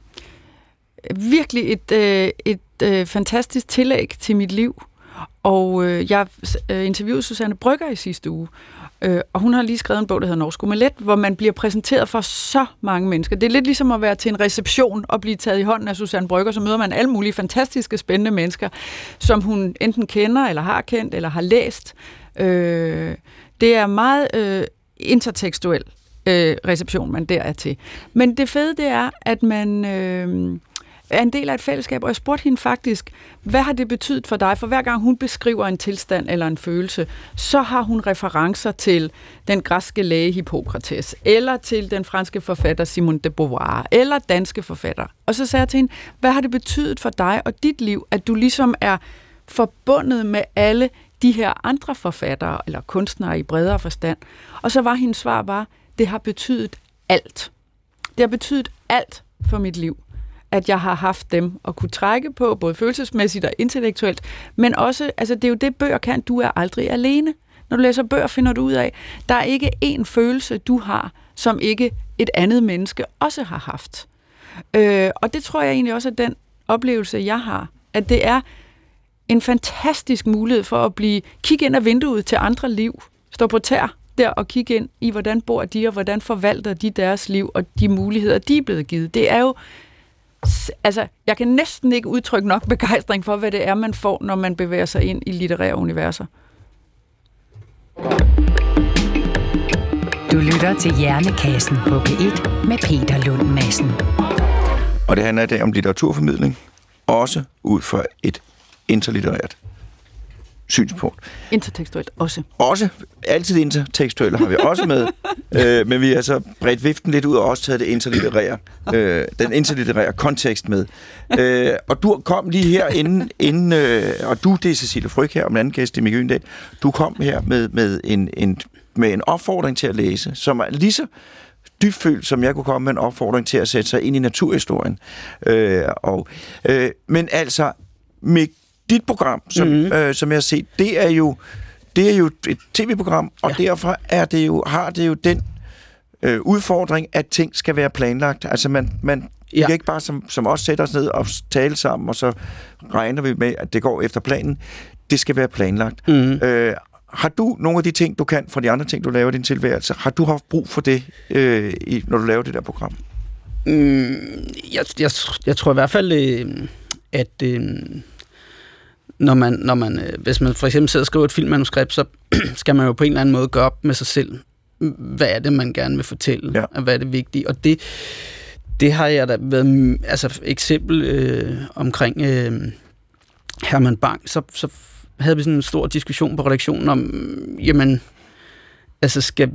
virkelig et, øh, et øh, fantastisk tillæg til mit liv. Og øh, jeg øh, interviewede Susanne Brøgger i sidste uge, øh, og hun har lige skrevet en bog, der hedder Norsk Omelet, hvor man bliver præsenteret for så mange mennesker. Det er lidt ligesom at være til en reception og blive taget i hånden af Susanne Brøgger, så møder man alle mulige fantastiske, spændende mennesker, som hun enten kender, eller har kendt, eller har læst. Øh, det er meget øh, intertekstuel øh, reception, man der er til. Men det fede, det er, at man øh, er en del af et fællesskab, og jeg spurgte hende faktisk, hvad har det betydet for dig? For hver gang hun beskriver en tilstand eller en følelse, så har hun referencer til den græske læge Hippokrates, eller til den franske forfatter Simone de Beauvoir, eller danske forfatter. Og så sagde jeg til hende, hvad har det betydet for dig og dit liv, at du ligesom er forbundet med alle de her andre forfattere, eller kunstnere i bredere forstand? Og så var hendes svar bare, det har betydet alt. Det har betydet alt for mit liv, at jeg har haft dem at kunne trække på, både følelsesmæssigt og intellektuelt, men også, altså det er jo det, bøger kan, du er aldrig alene. Når du læser bøger, finder du ud af, der er ikke én følelse, du har, som ikke et andet menneske også har haft. Øh, og det tror jeg egentlig også er den oplevelse, jeg har, at det er en fantastisk mulighed for at blive kigge ind ad vinduet til andre liv, stå på tær der og kigge ind i, hvordan bor de, og hvordan forvalter de deres liv, og de muligheder, de er blevet givet. Det er jo, altså, jeg kan næsten ikke udtrykke nok begejstring for, hvad det er, man får, når man bevæger sig ind i litterære universer. Du lytter til Hjernekassen på P et med Peter Lund Madsen. Og det handler i dag om litteraturformidling, også ud fra et interlitterært synspunkt. Intertekstuelt også. Også, altid intertekstuelle har vi også med, øh, men vi har så bredt viften lidt ud og også taget det interlitterære, øh, den interlitterære kontekst med. Øh, og du kom lige her inden, inden øh, og du, det er Cecilie Fryg her, om den anden gæst i Mikke Øgendahl, du kom her med, med, en, en, med en opfordring til at læse, som er lige så dybfølt, som jeg kunne komme med en opfordring til at sætte sig ind i naturhistorien. Øh, og, øh, men altså, med dit program, som, mm-hmm. øh, som jeg har set, det er jo, det er jo et tv-program, og ja. Derfor er det jo, har det jo den øh, udfordring, at ting skal være planlagt. Altså man, man ja. kan ikke bare som, som os sætte os ned og tale sammen, og så regner vi med, at det går efter planen. Det skal være planlagt. Mm-hmm. Øh, har du nogle af de ting, du kan fra de andre ting, du laver i din tilværelse, har du haft brug for det, øh, i, når du laver det der program? Mm, jeg, jeg, jeg tror i hvert fald, øh, at øh, når man, når man, øh, hvis man for eksempel sidder og skriver et filmmanuskript, så skal man jo på en eller anden måde gøre op med sig selv, hvad er det, man gerne vil fortælle, ja. Og hvad er det vigtige. Og det, det har jeg da været, altså eksempel øh, omkring øh, Herman Bang, så, så havde vi sådan en stor diskussion på redaktionen om, jamen, altså skal,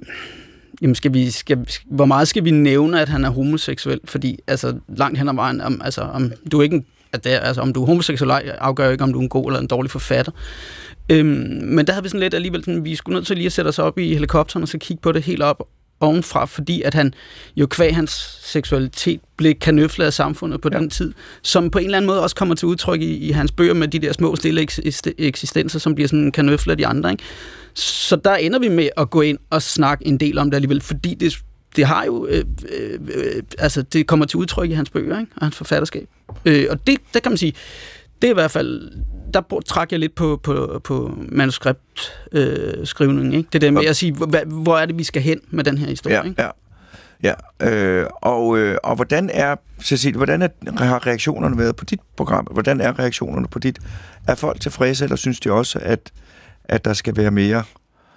jamen skal vi, skal, hvor meget skal vi nævne, at han er homoseksuel? Fordi, altså, langt hen ad vejen, om, altså, om du er ikke en, at det er, altså, om du er homoseksuel, afgør ikke, om du er en god eller en dårlig forfatter. Øhm, men der havde vi sådan lidt alligevel, sådan, vi skulle nødt til lige at sætte os op i helikopteren og så kigge på det helt op ovenfra, fordi at han jo kvæg hans seksualitet blev kanøflet af samfundet på ja. Den tid, som på en eller anden måde også kommer til udtryk i, i hans bøger med de der små stille eksistenser, som bliver sådan kanøflet af de andre. Ikke? Så der ender vi med at gå ind og snakke en del om det alligevel, fordi det, det har jo, øh, øh, altså det kommer til udtryk i hans bøger, ikke? Og hans forfatterskab. Øh, og det, der kan man sige, det er i hvert fald, der træk jeg lidt på, på, på manuskriptskrivning, øh, ikke? Det der med at sige, hvor, hvor er det, vi skal hen med den her historie, ja, ikke? Ja, ja. Øh, og, øh, og hvordan er, Cecilie, hvordan er, har reaktionerne været på dit program? Hvordan er reaktionerne på dit? Er folk tilfredse, eller synes de også, at, at der skal være mere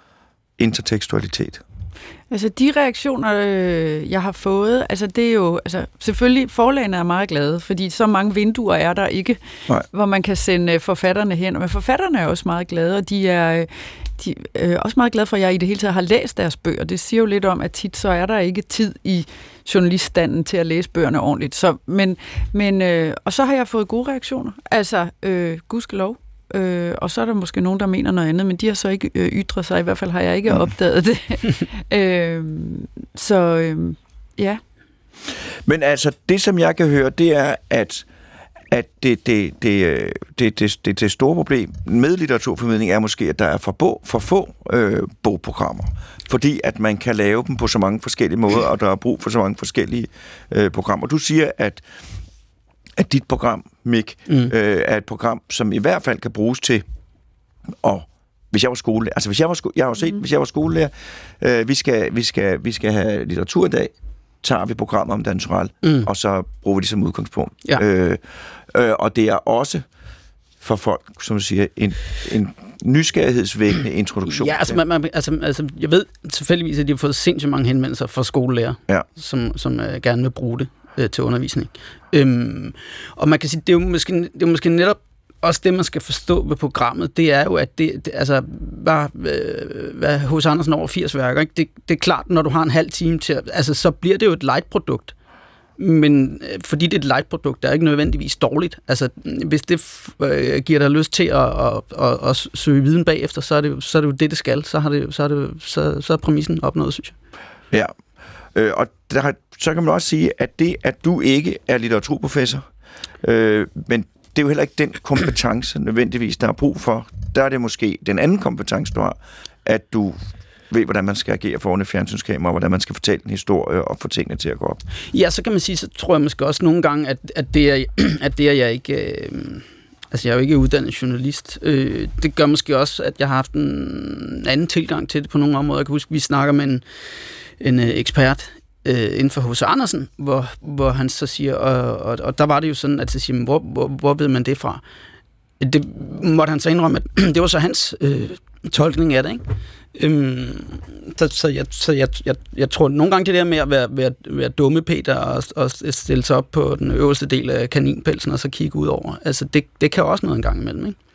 intertekstualitet? Altså de reaktioner, øh, jeg har fået, altså det er jo, altså selvfølgelig forlagene er meget glade, fordi så mange vinduer er der ikke, Nej. Hvor man kan sende forfatterne hen. Men forfatterne er også meget glade, og de er de, øh, også meget glade for, at jeg i det hele taget har læst deres bøger. Det siger jo lidt om, at tit så er der ikke tid i journaliststanden til at læse bøgerne ordentligt. Så, men, men, øh, og så har jeg fået gode reaktioner, altså øh, gudskelov. Øh, og så er der måske nogen, der mener noget andet, men de har så ikke øh, ytret sig. I hvert fald har jeg ikke opdaget det. øh, så øh, ja. Men altså, det som jeg kan høre, det er, at, at det, det, det, det, det, det, det store problem med litteraturformidling er måske, at der er for, bo, for få øh, bogprogrammer. Fordi at man kan lave dem på så mange forskellige måder, og der er brug for så mange forskellige øh, programmer. Du siger, at at dit program, Mik, mm. øh, er et program, som i hvert fald kan bruges til, og hvis jeg var skolelærer, altså hvis jeg var, sko- jeg har jo set, mm. hvis jeg var skolelærer, øh, vi, skal, vi, skal, vi skal have litteratur i dag, tager vi programmer om Dan Turèll, mm. og så bruger vi det som udgangspunkt. Ja. Øh, øh, og det er også for folk, som siger, en, en nysgerrighedsvækkende introduktion. Ja, altså, man, man, altså, altså jeg ved tilfældigvis, at de har fået sindssygt mange henvendelser fra skolelærer, ja. som, som uh, gerne vil bruge det uh, til undervisning. Øhm, og man kan sige, det er jo måske, det er måske netop også det, man skal forstå ved programmet, det er jo, at det, det altså, bare, øh, hvad H C Andersen over firs værker, ikke? Det, det er klart, når du har en halv time til, altså, så bliver det jo et light-produkt. Men øh, fordi det er et light-produkt, der er ikke nødvendigvis dårligt. Altså, hvis det øh, giver dig lyst til at, at, at, at søge viden bagefter, så er det, så er det jo det, det skal. Så, har det, så, er, det, så, så er præmissen opnået, synes jeg. Ja, øh, og der, så kan man også sige, at det, at du ikke er litteraturprofessor, øh, men det er jo heller ikke den kompetence nødvendigvis, der er brug for. Der er det måske den anden kompetence, du har, at du ved, hvordan man skal agere foran et fjernsynskamera, hvordan man skal fortælle en historie og få tingene til at gå op. Ja, så kan man sige, så tror jeg måske også nogle gange, at, at, det, er, at det er jeg ikke... Øh, altså, jeg er jo ikke uddannet journalist. Øh, det gør måske også, at jeg har haft en anden tilgang til det på nogle områder. Jeg kan huske, vi snakker med en, en ekspert øh, inden for H C Andersen, hvor, hvor han så siger, og, og, og der var det jo sådan, at så siger, hvor, hvor, hvor ved man det fra? Det måtte han så indrømme, at det var så hans øh, tolkning af det, ikke? Øhm, så så, jeg, så jeg, jeg, jeg tror nogle gange det der med at være, være, være dumme Peter og, og stille sig op på den øverste del af kaninpelsen og så kigge ud over, altså det, det kan også noget en gang imellem, ikke?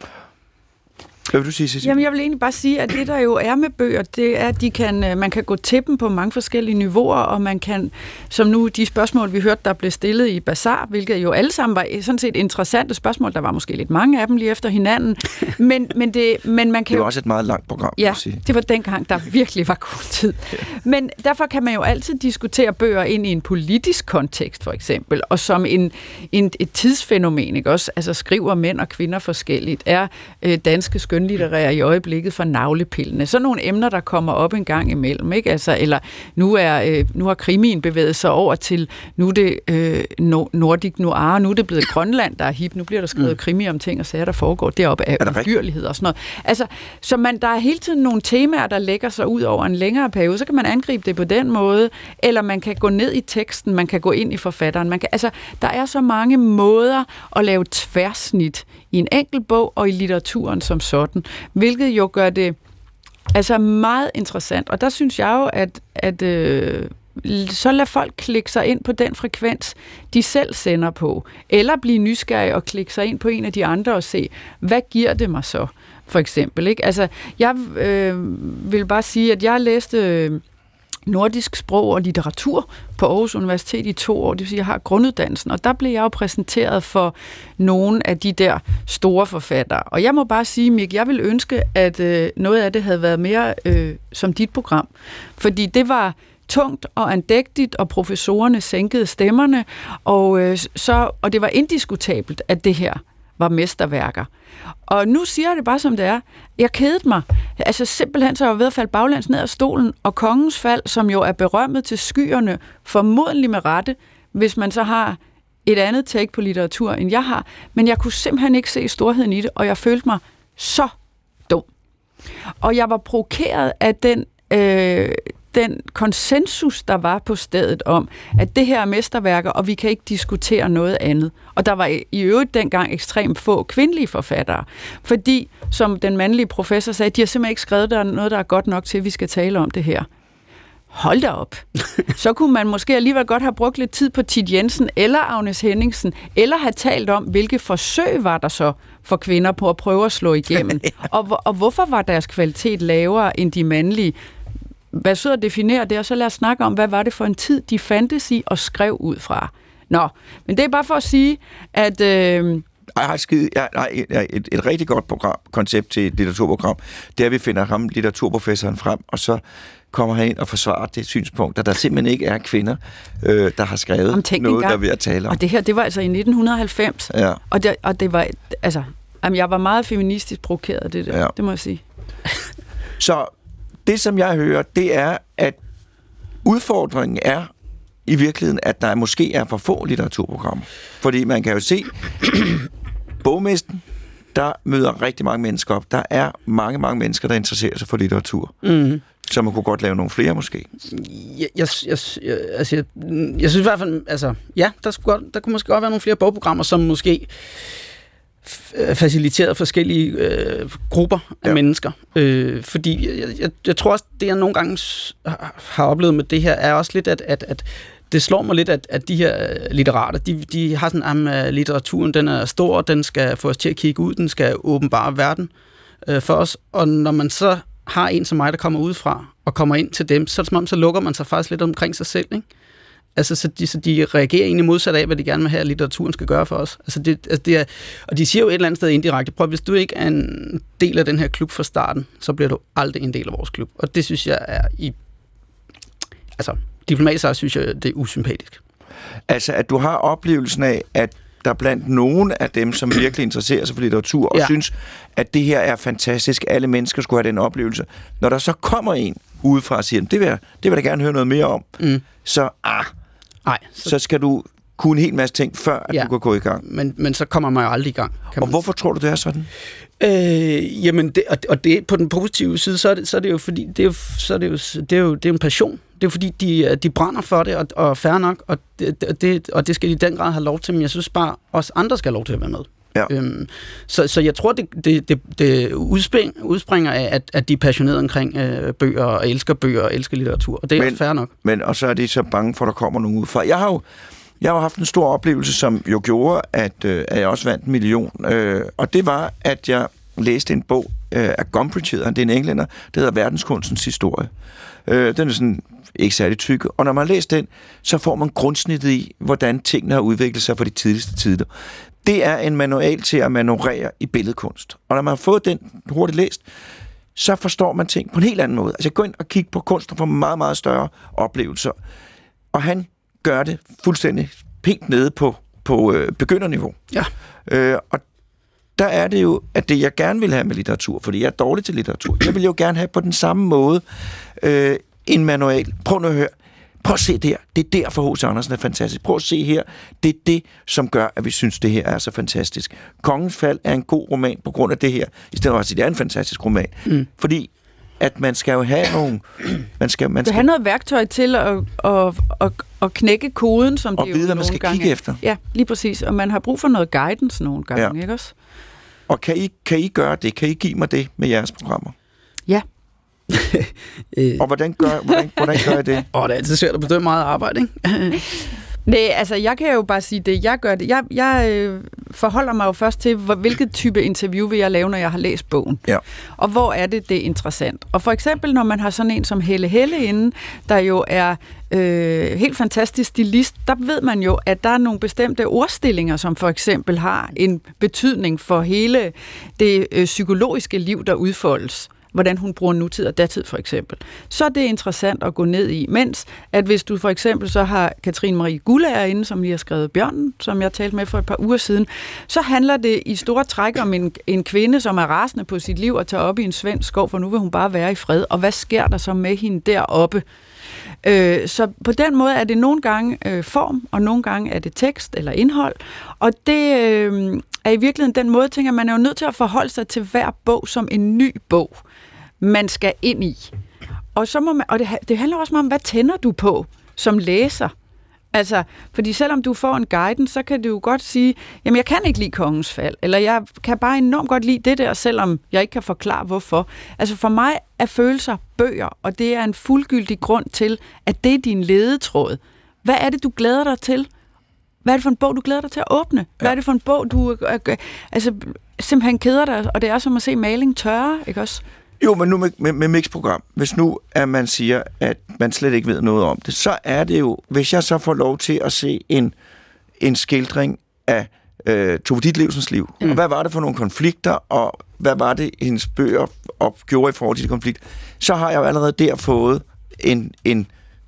Hvad vil du sige, Cecilie? Jamen, jeg vil egentlig bare sige, at det, der jo er med bøger, det er, at de kan, man kan gå til dem på mange forskellige niveauer, og man kan, som nu de spørgsmål, vi hørte, der blev stillet i Bazar, hvilket jo alle sammen var sådan set interessante spørgsmål, der var måske lidt mange af dem lige efter hinanden, men, men, det, men man kan det var jo også et meget langt program, ja, vil sige. Det var dengang, der virkelig var god tid. Men derfor kan man jo altid diskutere bøger ind i en politisk kontekst, for eksempel, og som en, en, et tidsfænomen, ikke også? Altså skriver mænd og kvinder forskelligt, er øh, danske skønlitterære i øjeblikket for navlepillene. Sådan nogle emner, der kommer op en gang imellem, ikke? Altså, eller nu, er, øh, nu har krimien bevæget sig over til, nu er det øh, Nordic Noir, nu er det blevet Grønland, der er hip, nu bliver der skrevet mm. krimi om ting og sager, der foregår deroppe af udyrlighed og sådan noget. Altså, så man, der er hele tiden nogle temaer, der lægger sig ud over en længere periode, så kan man angribe det på den måde, eller man kan gå ned i teksten, man kan gå ind i forfatteren. Man kan, altså, der er så mange måder at lave tværsnit i en enkelt bog og i litteraturen som sådan, hvilket jo gør det altså meget interessant. Og der synes jeg jo, at, at øh, så lad folk klikke sig ind på den frekvens, de selv sender på, eller blive nysgerrige og klikke sig ind på en af de andre og se, hvad giver det mig så, for eksempel. Ikke? Altså, jeg øh, vil bare sige, at jeg læste øh, nordisk sprog og litteratur på Aarhus Universitet i to år, det vil sige, at jeg har grunduddannelsen, og der blev jeg jo præsenteret for nogle af de der store forfattere. Og jeg må bare sige, Mik, jeg vil ønske, at øh, noget af det havde været mere øh, som dit program, fordi det var tungt og andægtigt, og professorerne sænkede stemmerne, og, øh, så, og det var indiskutabelt, at det her var mesterværker. Og nu siger jeg det bare, som det er. Jeg kedede mig. Altså simpelthen så var jeg ved at falde baglæns ned af stolen, og Kongens Fald, som jo er berømmet til skyerne, formodentlig med rette, hvis man så har et andet take på litteratur, end jeg har. Men jeg kunne simpelthen ikke se storheden i det, og jeg følte mig så dum. Og jeg var provokeret af den øh, den konsensus, der var på stedet om, at det her er mesterværker, og vi kan ikke diskutere noget andet. Og der var i øvrigt dengang ekstremt få kvindelige forfattere. Fordi, som den mandlige professor sagde, de har simpelthen ikke skrevet der noget, der er godt nok til, at vi skal tale om det her. Hold da op. Så kunne man måske alligevel godt have brugt lidt tid på Thit Jensen eller Agnes Henningsen, eller have talt om, hvilke forsøg var der så for kvinder på at prøve at slå igennem. og, og hvorfor var deres kvalitet lavere end de mandlige? Hvad så at definere det, og så lad os snakke om, hvad var det for en tid, de fandtes i og skrev ud fra. Nå, men det er bare for at sige, at... Øh... Jeg har et, skide, jeg, nej, et, et rigtig godt program, koncept til et litteraturprogram, det er, at vi finder ham, litteraturprofessoren, frem, og så kommer han ind og forsvarer det synspunkt, at der simpelthen ikke er kvinder, øh, der har skrevet noget, gang, der vil at tale om. Og det her, det var altså i nitten halvfems, ja. og, det, og det var, altså, jamen, jeg var meget feministisk provokeret af det der, ja. Det må jeg sige. Så det, som jeg hører, det er, at udfordringen er i virkeligheden, at der måske er for få litteraturprogrammer. Fordi man kan jo se, bogmesten, der møder rigtig mange mennesker op. Der er mange, mange mennesker, der interesserer sig for litteratur. Mm. Så man kunne godt lave nogle flere, måske. Jeg, jeg, jeg, jeg, altså, jeg, jeg synes i hvert fald, altså, ja, der, skulle godt, der kunne måske godt være nogle flere bogprogrammer, som måske f- faciliteret forskellige øh, grupper af ja. mennesker. Øh, fordi jeg, jeg, jeg tror også, det jeg nogle gange har oplevet med det her, er også lidt, at, at, at det slår mig lidt, at, at de her litterater, de, de har sådan, at litteraturen den er stor, den skal få os til at kigge ud, den skal åbenbare verden øh, for os, og når man så har en som mig, der kommer udefra og kommer ind til dem, så er det som om, så lukker man sig faktisk lidt omkring sig selv, ikke? Altså, så de, så de reagerer egentlig modsat af, hvad de gerne vil have, at litteraturen skal gøre for os. Altså, det, altså det er, og de siger jo et eller andet sted indirekte, prøv, hvis du ikke er en del af den her klub fra starten, så bliver du aldrig en del af vores klub. Og det synes jeg er i... Altså, diplomatisk synes jeg, det er usympatisk. Altså, at du har oplevelsen af, at der blandt nogen af dem, som virkelig interesserer sig for litteratur, og ja. synes, at det her er fantastisk, alle mennesker skulle have den oplevelse. Når der så kommer en udefra og siger, det vil jeg, det vil jeg gerne høre noget mere om, mm. så, ah, Ej, så, så skal du kunne en hel masse ting, før at ja. du kan gå i gang. Men, men så kommer man jo aldrig i gang. Og hvorfor tror du, det er sådan? Øh, jamen, det, og det på den positive side, så er det, så er det jo fordi, det er jo, så er det jo, det er jo, det er en passion. Det er fordi, de, de brænder for det, og, og fair nok, og det, det, og det skal de i den grad have lov til, men jeg synes bare, også andre skal have lov til at være med. Ja. Øhm, så, så jeg tror, det, det, det, det udspring, udspringer af, at, at de er passionerede omkring øh, bøger, og elsker bøger, og elsker litteratur, og det er men, fair nok. Men, og så er de så bange for, at der kommer nogen udefra. Jeg har jo jeg har haft en stor oplevelse, som jo gjorde, at, øh, at jeg også vandt en million, øh, og det var, at jeg læste en bog øh, af Gombrich, det er en englænder, der hedder Verdenskunstens historie. Øh, den er sådan ikke særlig tyk, og når man læser den, så får man grundsnittet i, hvordan tingene har udviklet sig fra de tidligste tider. Det er en manual til at manøvrere i billedkunst. Og når man har fået den hurtigt læst, så forstår man ting på en helt anden måde. Altså gå ind og kigge på kunst og få meget, meget større oplevelser. Og han gør det fuldstændig pænt nede på, på øh, begynderniveau. Ja. Øh, og der er det jo, at det jeg gerne vil have med litteratur, fordi jeg er dårlig til litteratur. Jeg vil jo gerne have på den samme måde øh, en manual. Prøv nu at høre. Prøv at se det her. Det er derfor H C. Andersen er fantastisk. Prøv at se her. Det er det, som gør, at vi synes, det her er så fantastisk. Kongens Fald er en god roman på grund af det her. I stedet for at sige, det er en fantastisk roman. Mm. Fordi at man skal jo have nogle... Man skal, man skal have noget værktøj til at, at, at, at knække koden, som og det vide, jo hvad man skal gange kigge efter. Ja, lige præcis. Og man har brug for noget guidance nogle gange, ja. Ikke også? Og kan I, kan I gøre det? Kan I give mig det med jeres programmer? Ja. Og hvordan gør, hvordan, hvordan gør I det? Åh, det er altid svært at bedømme meget arbejde, ikke? Nej, altså jeg kan jo bare sige det, jeg gør det. Jeg, jeg øh, forholder mig jo først til, hvor, hvilket type interview vil jeg lave, når jeg har læst bogen. Ja. Og hvor er det, det er interessant. Og for eksempel, når man har sådan en som Helle Helle inde, der jo er øh, helt fantastisk stilist, der ved man jo, at der er nogle bestemte ordstillinger, som for eksempel har en betydning for hele det øh, psykologiske liv, der udfoldes. Hvordan hun bruger nutid og datid for eksempel. Så er det interessant at gå ned i. Mens at hvis du for eksempel så har Katrine Marie Guldager inde, som lige har skrevet Bjørnen, som jeg talte med for et par uger siden, så handler det i store træk om en, en kvinde, som er rasende på sit liv og tager op i en svensk skov, for nu vil hun bare være i fred. Og hvad sker der så med hende deroppe? Øh, så på den måde er det nogle gange øh, form, og nogle gange er det tekst eller indhold. Og det øh, er i virkeligheden den måde, tænker man er jo nødt til at forholde sig til hver bog som en ny bog, man skal ind i. Og, så må man, og det, det handler også meget om, hvad tænder du på som læser? Altså, fordi selvom du får en guidance, så kan du jo godt sige, jamen jeg kan ikke lide Kongens Fald, eller jeg kan bare enormt godt lide det der, selvom jeg ikke kan forklare hvorfor. Altså for mig er følelser bøger, og det er en fuldgyldig grund til, at det er din ledetråd. Hvad er det, du glæder dig til? Hvad er det for en bog, du glæder dig til at åbne? Hvad er det for en bog, du øh, altså, simpelthen keder dig, og det er som at se maling tørre, ikke også? Jo, men nu med, med, med mixprogram, hvis nu at man siger, at man slet ikke ved noget om det, så er det jo, hvis jeg så får lov til at se en, en skildring af øh, Tove Ditlevsens liv, mm. og hvad var det for nogle konflikter, og hvad var det, hendes bøger opgjorde i forhold til de konflikter, så har jeg jo allerede der fået en, en,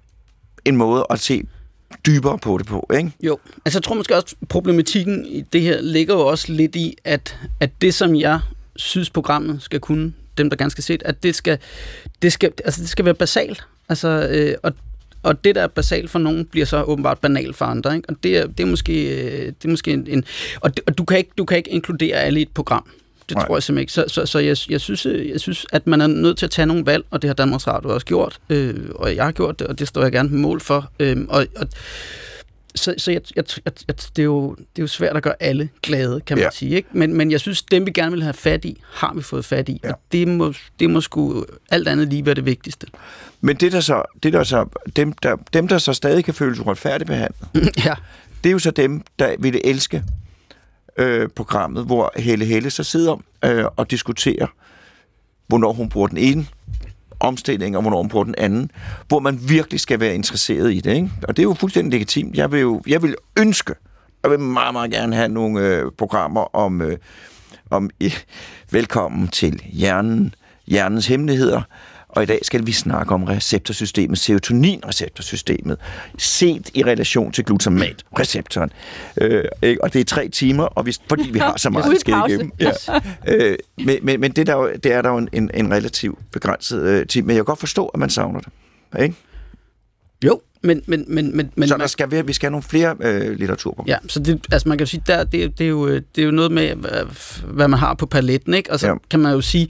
en måde at se dybere på det på, ikke? Jo, altså jeg tror måske også, problematikken i det her ligger jo også lidt i, at, at det, som jeg synes, programmet skal kunne, dem, der gerne skal se det, at det skal, det skal, altså det skal være basalt. Altså, øh, og, og det, der er basalt for nogen, bliver så åbenbart banalt for andre. Ikke? Og det er, det er måske, det er måske en... en og, det, og du, kan ikke, du kan ikke inkludere alle i et program. Det Nej. tror jeg simpelthen ikke. Så, så, så jeg, jeg, synes, jeg synes, at man er nødt til at tage nogle valg, og det har Danmarks Radio også gjort, øh, og jeg har gjort det, og det står jeg gerne på mål for. Øh, og, og så, så jeg, jeg, jeg, jeg, det, er jo, det er jo svært at gøre alle glade, kan man ja. sige. Ikke? Men, men jeg synes, dem vi gerne vil have fat i, har vi fået fat i. Ja. Og det må, det må sgu alt andet lige være det vigtigste. Men det der så, det der så dem, der, dem, der så stadig kan føles uretfærdigt behandlet, ja. det er jo så dem, der ville elske øh, programmet, hvor Helle Helle så sidder øh, og diskuterer, hvornår hun bruger den ene omstilling, og hvornår hun bruger den anden, hvor man virkelig skal være interesseret i det, ikke? Og det er jo fuldstændig legitimt. Jeg vil jo jeg vil ønske, jeg vil meget, meget gerne have nogle øh, programmer om, øh, om øh, velkommen til hjernen, hjernens hemmeligheder, og i dag skal vi snakke om receptorsystemet, serotoninreceptorsystemet, set i relation til glutamatreceptoren. Øh, og det er tre timer, og vi, fordi vi har så meget at ske igennem. Ja. Øh, men men, men det, der jo, det er der jo en, en, en relativt begrænset øh, tid, men jeg kan godt forstå, at man savner det. Ikke? Jo, men... men, men, men, men så der skal være, vi skal have nogle flere øh, litteraturprogrammer. Ja, så det, altså man kan jo sige, der, det, det, er jo, det er jo noget med, hvad man har på paletten, ikke? Og så ja. kan man jo sige,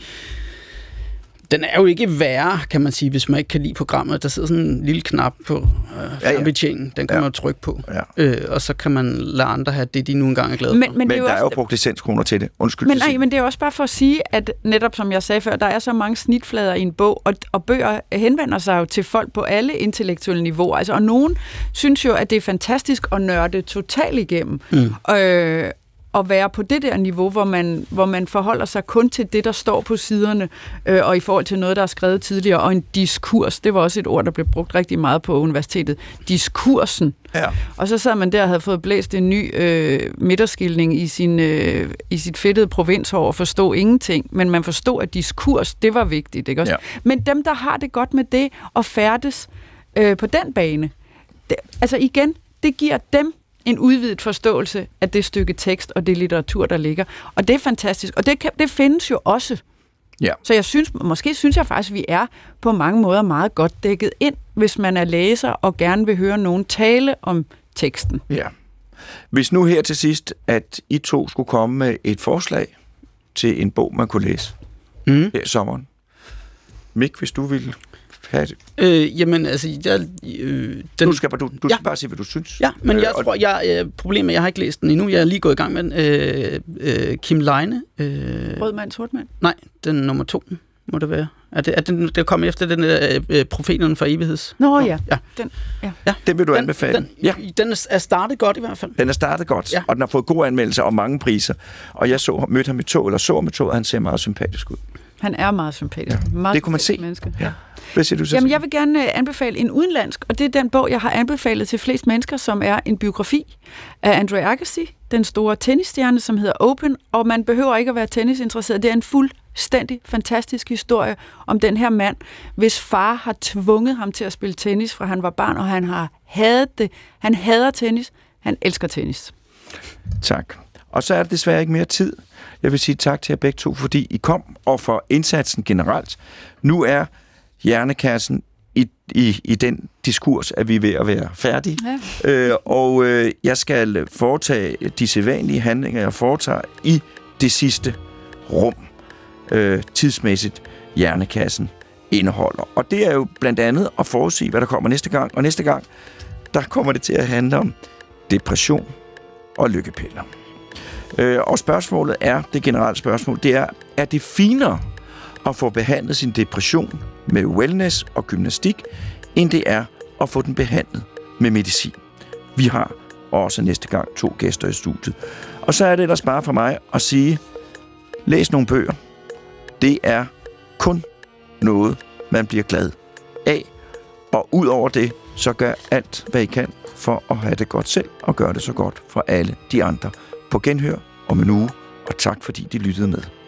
den er jo ikke værre, kan man sige, hvis man ikke kan lide programmet. Der sidder sådan en lille knap på øh, fjernbetjeningen. Den kan ja. man jo trykke på. Ja. Øh, og så kan man lade andre have det, de nu engang er glade men, for. Men, men der er jo brugt licenskroner til det. Undskyld. Men, nej, men det er også bare for at sige, at netop som jeg sagde før, der er så mange snitflader i en bog, og, og bøger henvender sig jo til folk på alle intellektuelle niveauer. Altså, og nogen synes jo, at det er fantastisk at nørde totalt igennem. Mm. Øh, at være på det der niveau, hvor man, hvor man forholder sig kun til det, der står på siderne, øh, og i forhold til noget, der er skrevet tidligere, og en diskurs, det var også et ord, der blev brugt rigtig meget på universitetet, diskursen. Ja. Og så sad man der og havde fået blæst en ny øh, midterskilning i, sin, øh, i sit fedtede provinshår og forstod ingenting, men man forstod, at diskurs, det var vigtigt, ikke også? Ja. Men dem, der har det godt med det, og færdes øh, på den bane, det, altså igen, det giver dem en udvidet forståelse af det stykke tekst og det litteratur, der ligger. Og det er fantastisk. Og det, kan, det findes jo også. Ja. Så jeg synes, måske synes jeg faktisk, at vi er på mange måder meget godt dækket ind, hvis man er læser og gerne vil høre nogen tale om teksten. Ja. Hvis nu her til sidst, at I to skulle komme med et forslag til en bog, man kunne læse mm. her i sommeren. Mik, hvis du ville have det. Øh, jamen, altså... Jeg, øh, den, du skal, bare, du, du ja. skal bare sige, hvad du synes. Ja, men jeg øh, tror, jeg, øh, problemet er, jeg har ikke læst den endnu. Jeg er lige gået i gang med den. Øh, øh, Kim Leine. Øh, Rød mand, sort mand? Nej, den nummer to må det være. Er det, er den, det kommer efter den øh, profeten for evigheds? Nå ja. ja. Den, ja. ja. Den vil du den, anbefale? Den, ja. den er startet godt i hvert fald. Den er startet godt, ja. Og den har fået gode anmeldelser og mange priser. Og jeg så, mødte ham i tog, eller så ham i tog, og han ser meget sympatisk ud. Han er meget sympatisk. Ja. Meget det kunne man se. Menneske. Ja. Hvad siger du så? Jamen, jeg vil gerne anbefale en udenlandsk, og det er den bog, jeg har anbefalet til flest mennesker, som er en biografi af Andre Agassi, den store tennisstjerne, som hedder Open, og man behøver ikke at være tennisinteresseret. Det er en fuldstændig fantastisk historie om den her mand, hvis far har tvunget ham til at spille tennis, fra han var barn, og han har hadet det. Han hader tennis. Han elsker tennis. Tak. Og så er det desværre ikke mere tid. Jeg vil sige tak til jer begge to, fordi I kom, og for indsatsen generelt. Nu er Hjernekassen i, i, i den diskurs, at vi er ved at være færdige. Ja. Øh, og øh, jeg skal foretage de sædvanlige handlinger, jeg foretager i det sidste rum, øh, tidsmæssigt, Hjernekassen indeholder. Og det er jo blandt andet at forudsige, hvad der kommer næste gang. Og næste gang, der kommer det til at handle om depression og lykkepiller. Øh, og spørgsmålet er, det generelle spørgsmål, det er, er det finere at få behandlet sin depression med wellness og gymnastik, end det er at få den behandlet med medicin. Vi har også næste gang to gæster i studiet. Og så er det ellers bare for mig at sige, læs nogle bøger. Det er kun noget, man bliver glad af. Og ud over det, så gør alt, hvad I kan for at have det godt selv, og gøre det så godt for alle de andre. På genhør om en uge, og tak fordi de lyttede med.